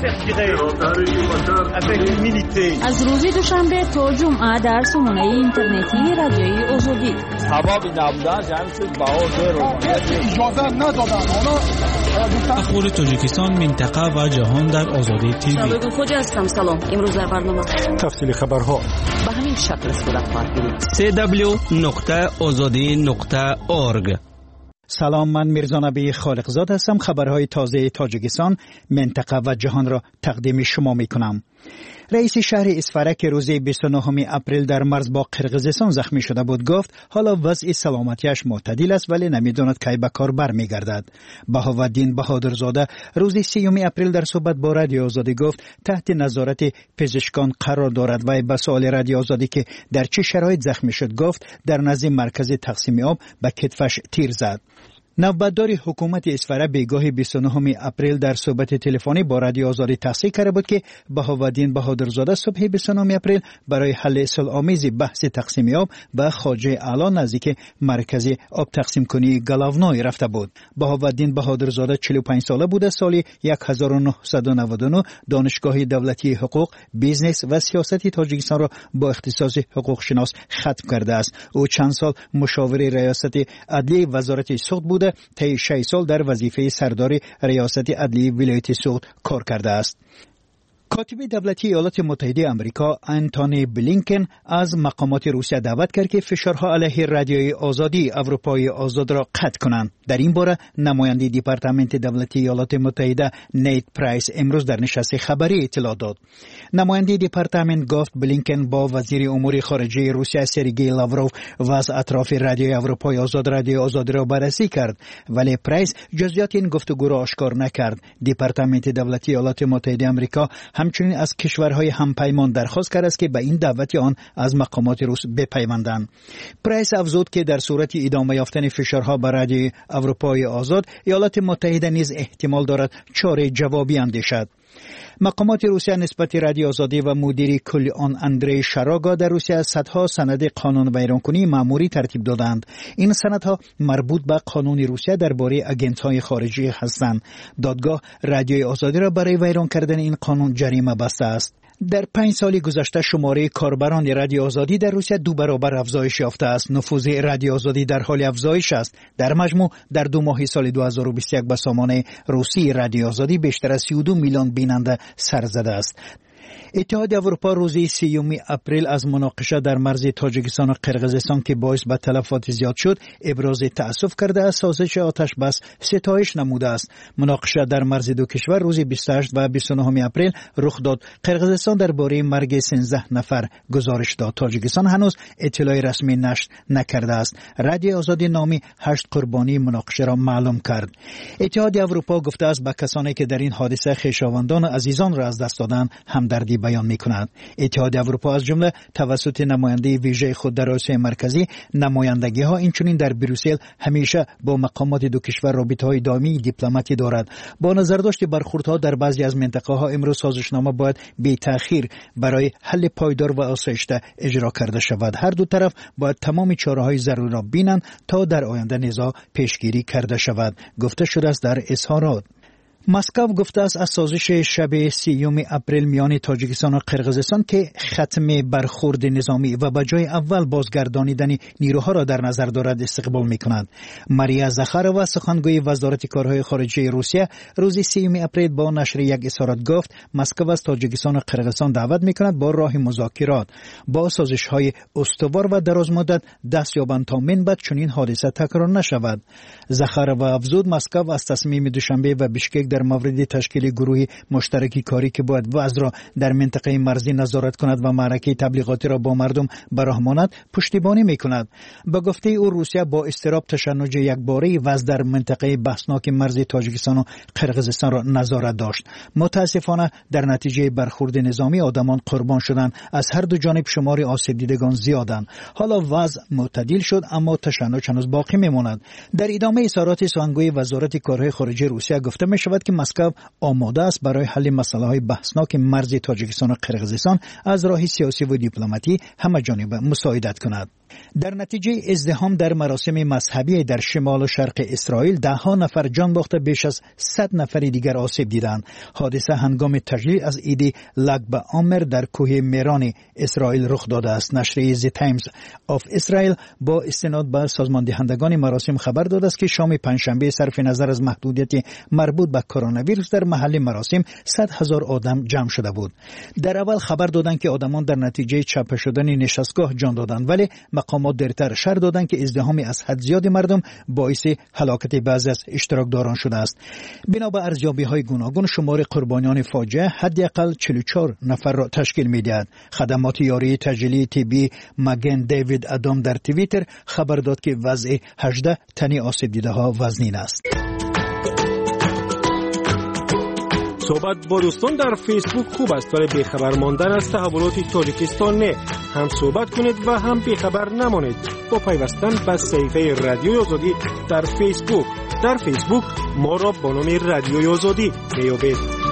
Speaker 14: می‌کنم.
Speaker 9: از روز دوشنبه تا جمعه در سامانه اینترنتی رادیوی آزادی.
Speaker 5: حبابی نبودن جمع شد بهار رو اجازه ندادن.
Speaker 4: اخبار تاجیکستان، منطقه و جهان در آزادی تیوی.
Speaker 1: شبکه خوجا هستم. سلام. امروز در برنامه
Speaker 14: تفصیل خبرها
Speaker 6: به همین شکل صورت خواهد گرفت.
Speaker 18: سه دبلیو نقطه آزادی نقطه اورگ
Speaker 7: سلام، من میرزا نبی خالقزاد هستم. خبرهای تازه تاجیکستان، منطقه و جهان را تقدیم شما می کنم. رئیس شهر اسفرک روز بیست و نه اپریل در مرز با قرقیزستان زخمی شده بود گفت حالا وضع سلامتیش معتدل است ولی نمیداند کی به کار برمیگردد. بهاءالدین بهادرزاده روز سیوم اپریل در صحبت با رادیو آزادی گفت تحت نظارت پزشکان قرار دارد و به سوال رادیو آزادی که در چه شرایط زخمی شد گفت در نزد مرکز تقسیم آب به کتفش تیر زد. نوبتدار حکومت اسفره بیگاه بیست و نه اپریل در صحبت تلفنی با رادیو آزادی تصدیق کرده بود که بهاءالدین بهادرزاده صبح بیست و نه اپریل برای حل صلح‌آمیز بحث تقسیم آب به خواجه اعلی نزدیک مرکز آب تقسیم کنی گلاونای رفته بود. بهاءالدین بهادرزاده چهل و پنج ساله بود. سال هزار و نهصد و نود و نه دانشگاه دولتی حقوق، بیزنس و سیاست تاجیکستان را با اختصاص حقوق شناس ختم کرده است. او چند سال مشاور ریاست عدلیه وزارت سوخت بود. طی شش سال در وظیفه سردار ریاست عدلیه ولایت سوخت کار کرده است. کاتب دولتی ایالات متحده آمریکا انتونی بلینکن از مقامات روسیه دعوت کرد که فشارها علیه رادیوی آزادی اروپای آزاد را قطع کنند. در این باره نماینده دپارتمنت دولتی ایالات متحده نیت پرایس امروز در نشست خبری اطلاع داد. نماینده دپارتمنت گفت بلینکن با وزیر امور خارجه روسیه سرگئی لاوروف و از اطراف رادیوی اروپای آزاد رادیوی آزادی را بررسی کرد، ولی پرایس جزئیات این گفتگو را آشکار نکرد. دپارتمنت دولتی ایالات متحده آمریکا همچنین از کشورهای همپیمان درخواست کرد است که به این دعوت آن از مقامات روس بپیوندند. پرایس افزود که در صورت ادامه یافتن فشارها بر رادیوی اروپای آزاد ایالات متحده نیز احتمال دارد چاره جوابی اندیشد. مقامات روسیه نسبت رادیو آزادی و مدیر کل آن اندری شاراگا در روسیه صدها سند قانون ویرانکنی مأموری ترتیب دادند. این سندها مربوط به قانون روسیه درباره اگنت‌های خارجی هستند. دادگاه رادیوی آزادی را برای ویران کردن این قانون جریمه بسته است. در پنج سال گذشته شماره کاربران رادیو آزادی در روسیه دو برابر افزایش یافته است. نفوذ رادیو آزادی در حال افزایش است. در مجموع در دو ماه سال دو هزار و بیست و یک به سامان روسی رادیو آزادی بیشتر از سی و دو میلیون بیننده سر زده است. اتحاد اروپا روز سیوم اپریل از مناقشه در مرز تاجیکستان و قرقیزستان که باعث به تلفات زیاد شد ابراز تأسف کرده از سازش آتش بس ستایش نموده است. مناقشه در مرز دو کشور روز بیست و هشت و بیست و نه اپریل رخ داد. قرقیزستان درباره مرگ سیزده نفر گزارش داد. تاجیکستان هنوز اطلاع رسمی نشر نکرده است. رادیو آزادی نامی هشت قربانی مناقشه را معلوم کرد. اتحاد اروپا گفته است به کسانی که در این حادثه خویشاوندان و عزیزان را از دست دادند همدردی بیان می‌کند. اتحاد اروپا از جمله توسط نماینده ویژه خود در آسیا مرکزی، نمایندگی‌ها اینچنین در بروسل همیشه با مقامات دو کشور رابطه‌های دائمی دیپلماتی دارد. با نظرداشت برخوردها در بعضی از منطقه‌ها امروز سازشنامه باید بی تأخیر برای حل پایدار و آسایشته اجرا کرده شود. هر دو طرف باید تمام چاره‌های ضروری را بینند تا در آینده نزاع پیشگیری کرده شود، گفته شده است در اظهارات. مسکو گفته است از سازش شب سیوم اپریل میان تاجیکستان و قرقیزستان که ختم برخورد نظامی و به جای اول بازگردانیدن نیروها را در نظر دارد استقبال می‌کند. ماریا زخاروا سخنگوی وزارت کارهای خارجه روسیه روز سیوم اپریل با نشر یک اظهارات گفت مسکو از تاجیکستان و قرقیزستان دعوت می‌کند با راه مذاکرات با سازش‌های استوار و درازمدت دست یابند تا من بعد چنین حادثه تکرار نشود. زخاروا افزود مسکو از تصمیم دوشنبه و بیشکک در مورد تشکیل گروه مشترکی کاری که باید وضع را در منطقه مرزی نظارت کند و معرکه تبلیغاتی را با مردم براه ماند پشتیبانی می‌کند. به گفته او روسیه با اضطراب تشنج یکباره وضع در منطقه بحثناک مرزی تاجیکستان و قرقیزستان را نظارت داشت. متاسفانه در نتیجه برخورد نظامی آدمان قربان شدند. از هر دو جانب شمار آسیب دیدگان زیادند. حالا وضع معتدل شد اما تشنج هنوز باقی می‌ماند. در ادامه اظهارات سخنگوی وزارت کارهای خارجه روسیه گفته می‌شود که مسکو آماده است برای حل مسائل بحثناک مرز تاجیکستان و قرقیزستان از راه سیاسی و دیپلماتی همه جانبه مساعدت کند. در نتیجه ازدحام در مراسم مذهبی در شمال و شرق اسرائیل ده ها نفر جان باخته بیش از صد نفر دیگر آسیب دیدند. حادثه هنگام تجلیل از عید لگ بآمر در کوه میران اسرائیل رخ داده است. نشریه زی تایمز آف اسرائیل با استناد به سازمان دهندگان مراسم خبر داده است که شام پنجشنبه صرف نظر از محدودیت مربوط به کرونا ویروس در محل مراسم صد هزار آدم جمع شده بود. در اول خبر دادند که آدمان در نتیجه چاپ شدن نشستگاه جان دادند، ولی مقامات دیرتر شرح دادند که ازدحام از حد زیاد مردم باعث هلاکت بعضی از اشتراکداران شده است. بنا به ارزیابی‌های گوناگون شمار قربانیان فاجعه حداقل چهل و چهار نفر را تشکیل می‌دهد. خدمات یاری تجلی طبی مگن دیوید ادام در توییتر خبر داد که وضع هجده تن آسیب دیده‌ها وزنین است.
Speaker 20: صحبت با دوستان در فیسبوک خوب است، برای بیخبر ماندن از تحولات تاجیکستان نه. هم صحبت کنید و هم بیخبر نمانید با پیوستن به صفحه رادیوی آزادی در فیسبوک. در فیسبوک ما را با نام رادیوی آزادی میابید.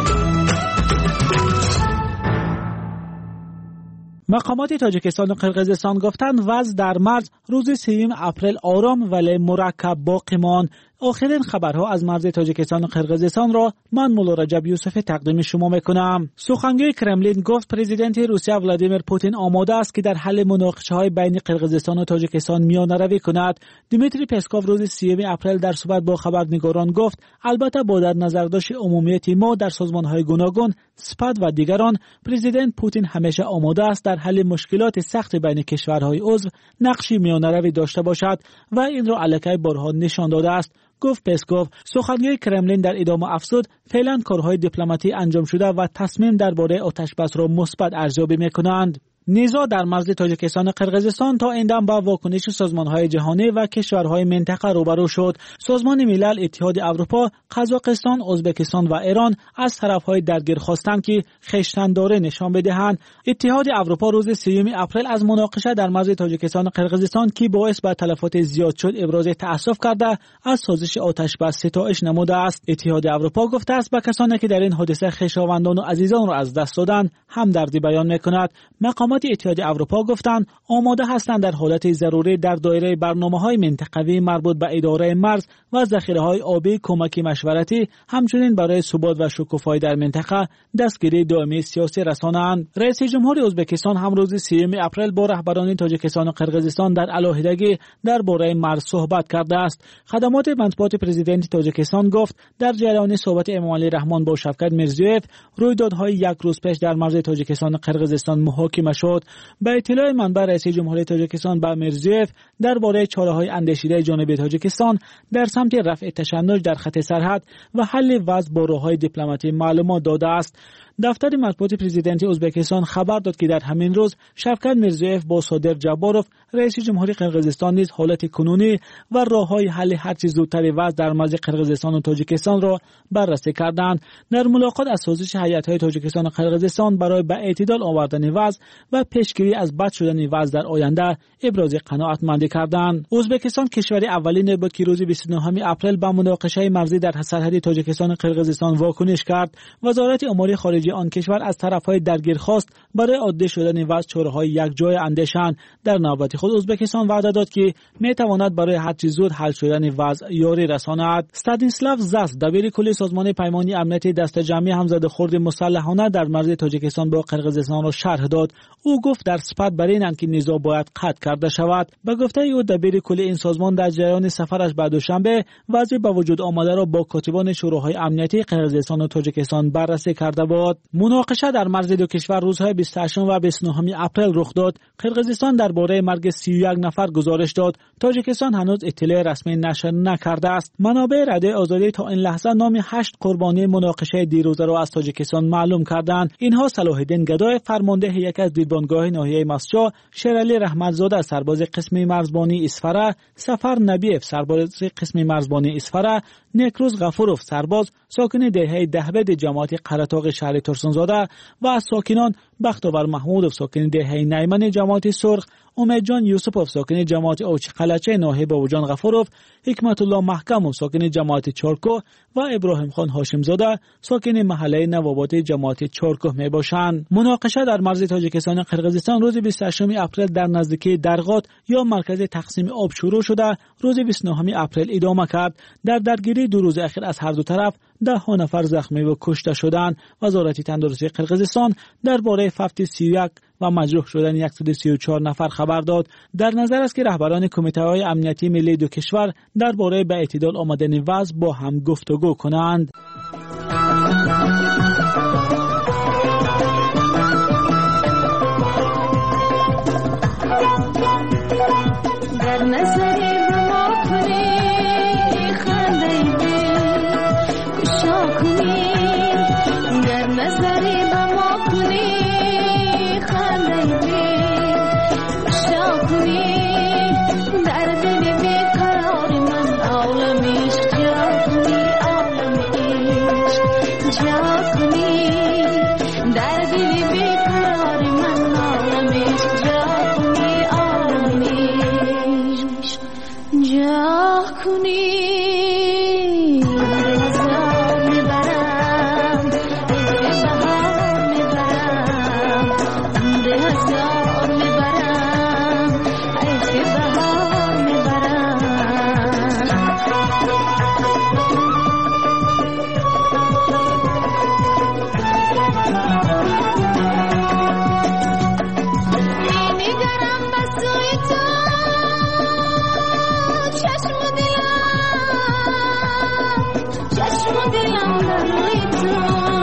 Speaker 4: مقامات تاجیکستان و قرقیزستان گفتند وضع در مرز روز سوم اپریل آرام ولی مرکب باقی ماند. آخرین خبرها از مرز تاجیکستان و قرقیزستان را من مولا رجب یوسف تقدیم شما میکنم. سخنگوی کرملین گفت پرزیدنت روسیه ولادیمیر پوتین آماده است که در حل مناقشه‌های بین قرقیزستان و تاجیکستان میانه‌روی کند. دیمیتری پسکوف روز سوم اپریل در صحبت با خبرنگاران گفت البته با در نظر داشت عمومیت ما در سازمان‌های گوناگون، سپاد و دیگران، پرزیدنت پوتین همیشه آماده است در حل مشکلات سخت بین کشورهای عضو نقشی میانه‌روی داشته باشد و این را علیه بارها نشان داده است. گفت پسکوف. سخنگوی کرملین در ادامه افزود فعلا کارهای دیپلماتی انجام شده و تصمیم درباره آتشبس را مثبت ارزیابی میکنند. نزاع در مرز تاجیکستان و قرقیزستان تا این دم با واکنش سازمان‌های جهانی و کشورهای منطقه روبرو شد. سازمان ملل، اتحاد اروپا، قزاقستان، ازبکستان و ایران از طرف‌های درگیر خواستند که خویشتن‌داری نشان بدهند. اتحاد اروپا روز سوم اپریل از مناقشه در مرز تاجیکستان و قرقیزستان که باعث به تلفات زیاد شد ابراز تأسف کرده از سازش آتشبس ستایش نموده است. اتحاد اروپا گفته است به کسانی که در این حادثه خویشاوندان و عزیزان را از دست دادند همدردی بیان می‌کند. مقامات اتحاد اروپا گفتند آماده هستند در حالت ضروری در دایره برنامه‌های منطقوی مربوط به اداره مرز و ذخیره‌های آبی کمکی مشورتی، همچنین برای ثبات و شکوفایی در منطقه دستگیری دائمی سیاسی رسانند. رئیس جمهور ازبکستان هم روز سوم اپریل با رهبران تاجیکستان و قرقیزستان در علیحدگی درباره مرز صحبت کرده است. خدمات مطبوعات پرزیدنت تاجیکستان گفت در جریان صحبت امامعلی رحمان با شوکت میرزیویف رویدادهای یک روز پیش در مرز تاجیکستان و قرقیزستان محاکمه شد. به اطلاع منبع رئیس جمهوری تاجیکستان با میرزیویف درباره چاره‌های اندیشیده جانب تاجیکستان در سمت رفع تشنج در خط سرحد و حل وضع با راه‌های دیپلماتی معلومات داده است. دفتر مطبوعات پرزیدنت ازبکستان خبر داد که در همین روز شوکت میرزیویف با صادر جباروف رئیس جمهوری قرقیزستان نیز حالت کنونی و راه‌های حل هرچه زودتر وضع در مرز قرقیزستان و تاجیکستان را بررسی کردند. در ملاقات از سازش هیئت‌های تاجیکستان و قرقیزستان برای به اعتدال آوردن وضع و پیشگیری از بد شدن وضع در آینده ابراز قناعتمندی کردند. ازبکستان کشور اولین بود که روز بیست و نه اپریل به مناقشه مرزی در سرحد تاجیکستان و قرقیزستان واکنش کرد. وزارت امور خارجه آن کشور از طرف‌های درگیر خواست برای عادی شدن وضع چاره‌های یک جای اندیشند. در نوبت خود ازبکستان وعده داد که می‌تواند برای هر چیز زود حل شدن وضع یاری رساند. استانیسلاو زاس دبیر کل سازمان پیمانی امنیتی دست جمعی همزاد خورد مسلحانه در مرز تاجیکستان با قرقیزستان را شرح داد. او گفت در صفت بر اینند که نزاع باید قطع کرده شود. به گفته او دبیر کل این سازمان در جریان سفرش به دوشنبه وضع به وجود آمده را با کاتبان شوراهای امنیتی قرقیزستان و تاجیکستان بررسی کرده بود. مناقشه در مرز دو کشور روزهای بیست و هشت و بیست و نه اپریل رخ داد. قرقیزستان درباره مرگ سی و یک نفر گزارش داد. تاجیکستان هنوز اطلاع رسمی نشر نکرده است. منابع رده آزادی تا این لحظه نام هشت قربانی مناقشه دیروزه را از تاجیکستان معلوم کردند. اینها صلاح الدین گدای فرمانده یکی از دیدبانگاه ناحیه مسجد، شیرعلی رحمتزاده سرباز قسم مرزبانی اسفره، سفر نبیف سرباز قسم مرزبانی اسفره، نیکروز غفوروف سرباز ساکن دهه دهبد جماعت قرطاق شهر ترسونزاده و از ساکنان بختیار محمودوف ساکن دهه نیمن جماعت سرخ، امید جان یوسفوف ساکن جماعت اوچ قلچه ناحیه باوجان غفوروف، حکمت الله محکموف ساکن جماعت چارکو و ابراهیم خان هاشم زاده ساکن محله نوابات جماعت چارکو می باشند. مناقشه در مرز تاجیکستان و قرقیزستان روز بیست و هشت اپریل در نزدیکی درغات یا مرکز تقسیم آب شروع شده، روز بیست و نه اپریل ادامه کرد. در درگیری دو روز اخیر از هر دو طرف ده ها نفر زخمی و کشته شدند. وزارت تندرستی قرقیزستان درباره فوت سی و یک و مجروح شدن صد و سی و چهار نفر خبر داد. در نظر است که رهبران کمیته‌های امنیتی ملی دو کشور درباره به اعتدال آمدن وضع با هم گفتگو کنند.
Speaker 19: در نظری با کنی خنده دل کشا کنی در نظری با کنی خنده دل کشا کنی در دل بیقرار من عالمیش جا کنی عالمیش جا کنی در دل بیقرار من عالمیش جا کنی عالمیش جا کنی هزار میبرم عشق بهار میبرم عمر هزار میبرم عشق بهار میبرم می‌نگرم به سوی تو چشم و دلم چشم و دلم در روی تو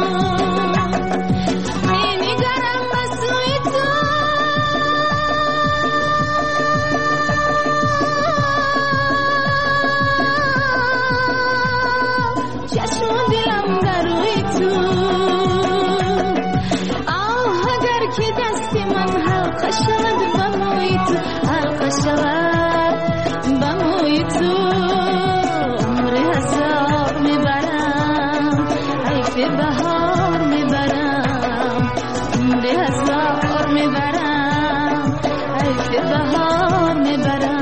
Speaker 19: می‌نگرم به سوی تو چشم و دلم در روی تو آه اگر که دست من حلقه شود به موی تو حلقه شود به موی تو عمر هزار میبرم عیف بهار میبرم عمر هزار میبرم عیف بهار میبرم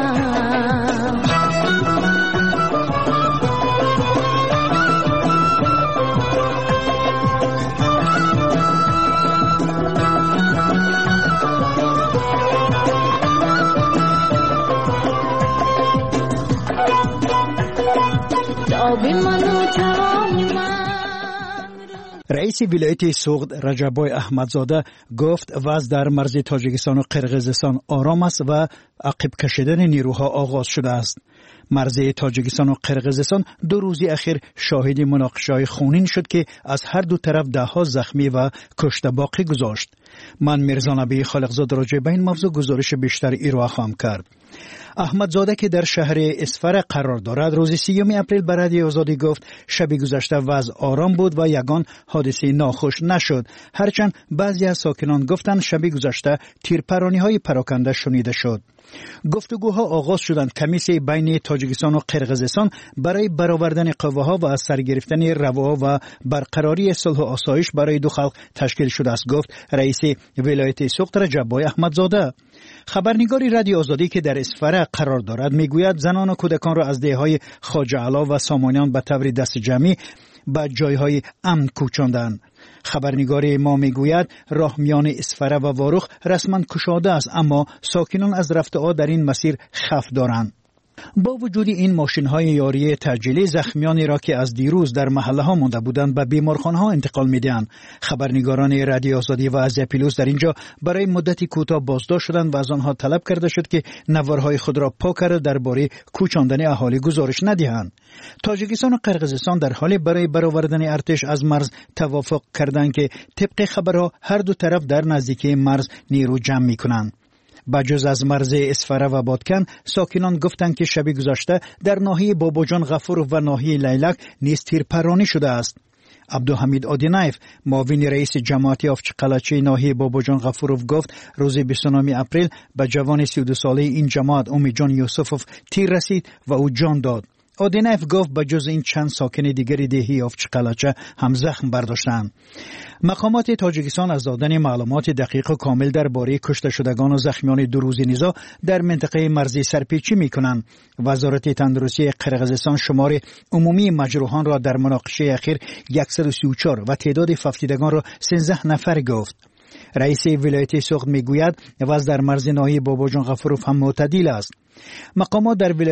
Speaker 7: رئیس ولایت سوغد رجبای احمدزاده گفت وضع در مرز تاجیکستان و قرقیزستان آرام است و عقب کشیدن نیروها آغاز شده است. مرز تاجیکستان و قرقیزستان دو روزی اخیر شاهد مناقشه‌های خونین شد که از هر دو طرف ده ها زخمی و کشته باقی گذاشت. من میرزا نبی خالقزاده راجع به این موضوع گزارش بیشتر ایرا خواهم کرد. احمدزاده که در شهر اسفر قرار دارد روز سیوم اپریل به رادیو آزادی گفت شب گذشته وضع آرام بود و یگان حادثه ناخوش نشد، هرچند بعضی از ساکنان گفتند شب گذشته تیرپرانی‌های پراکنده شنیده شد. گفتگوها آغاز شدند. کمیسیون بین تاجیکستان و قرقیزستان برای برآوردن قواها و از سر گرفتن رواها و برقراری صلح و آسایش برای دو خلق تشکیل شده است، گفت رئیس ولایت سوغد رجبای احمدزاده. خبرنگاری رادیو آزادی که در اسفر قرار دارد میگوید زنان و کودکان را از دههای خواجه علا و سامانیان به طور دست جمعی به جایهای امن کوچاندند. خبرنگار ما میگوید راه میان اسفره و واروخ رسما گشاده است، اما ساکنان از رفت آ در این مسیر خف دارند. با وجود این ماشین‌های یاری تعجیلی زخمیانی را که از دیروز در محله‌ها مانده بودند به بیمارخانه‌ها انتقال می‌دهند. خبرنگاران رادیو آزادی و از پیلوس در اینجا برای مدتی کوتاه بازداشت شدند و از آنها طلب کرده شد که نوارهای خود را پاک کرده درباره کوچاندن اهالی گزارش ندهند. تاجیکستان و قرقیزستان در حال برای برآوردن ارتش از مرز توافق کردند که طبق خبرها هر دو طرف در نزدیکی مرز نیرو جمع می‌کنند. بجز از مرز اسفره و بادکن، ساکنان گفتند که شب گذشته در ناحیه باباجان غفور و ناحیه لیلک نیز تیرپرانی شده است. عبدالحمید آدینایف معاون رئیس جماعت افچقلچه ناحیه باباجان غفورов گفت روز بیست و نه اپریل به جوان سی و دو ساله این جماعت امیدجان یوسفوف تیر رسید و او جان داد. آدینایف گفت به جز این چند ساکن دیگری دهی افچقلچه هم زخم برداشتند. مقامات تاجیکستان از دادن معلومات دقیق و کامل درباره کشته شدگان و زخمیان دو روز نزاع در منطقه مرزی سرپیچی می‌کنند. وزارت تندرستی قرقیزستان شمار عمومی مجروحان را در مناقشه اخیر صد و سی و چهار و تعداد ففتیدگان را سیزده نفر گفت. رئیس ولایت سوغد میگوید وضع در مرز ناحیه باباجان غفورov هم معتدل است. مقامات در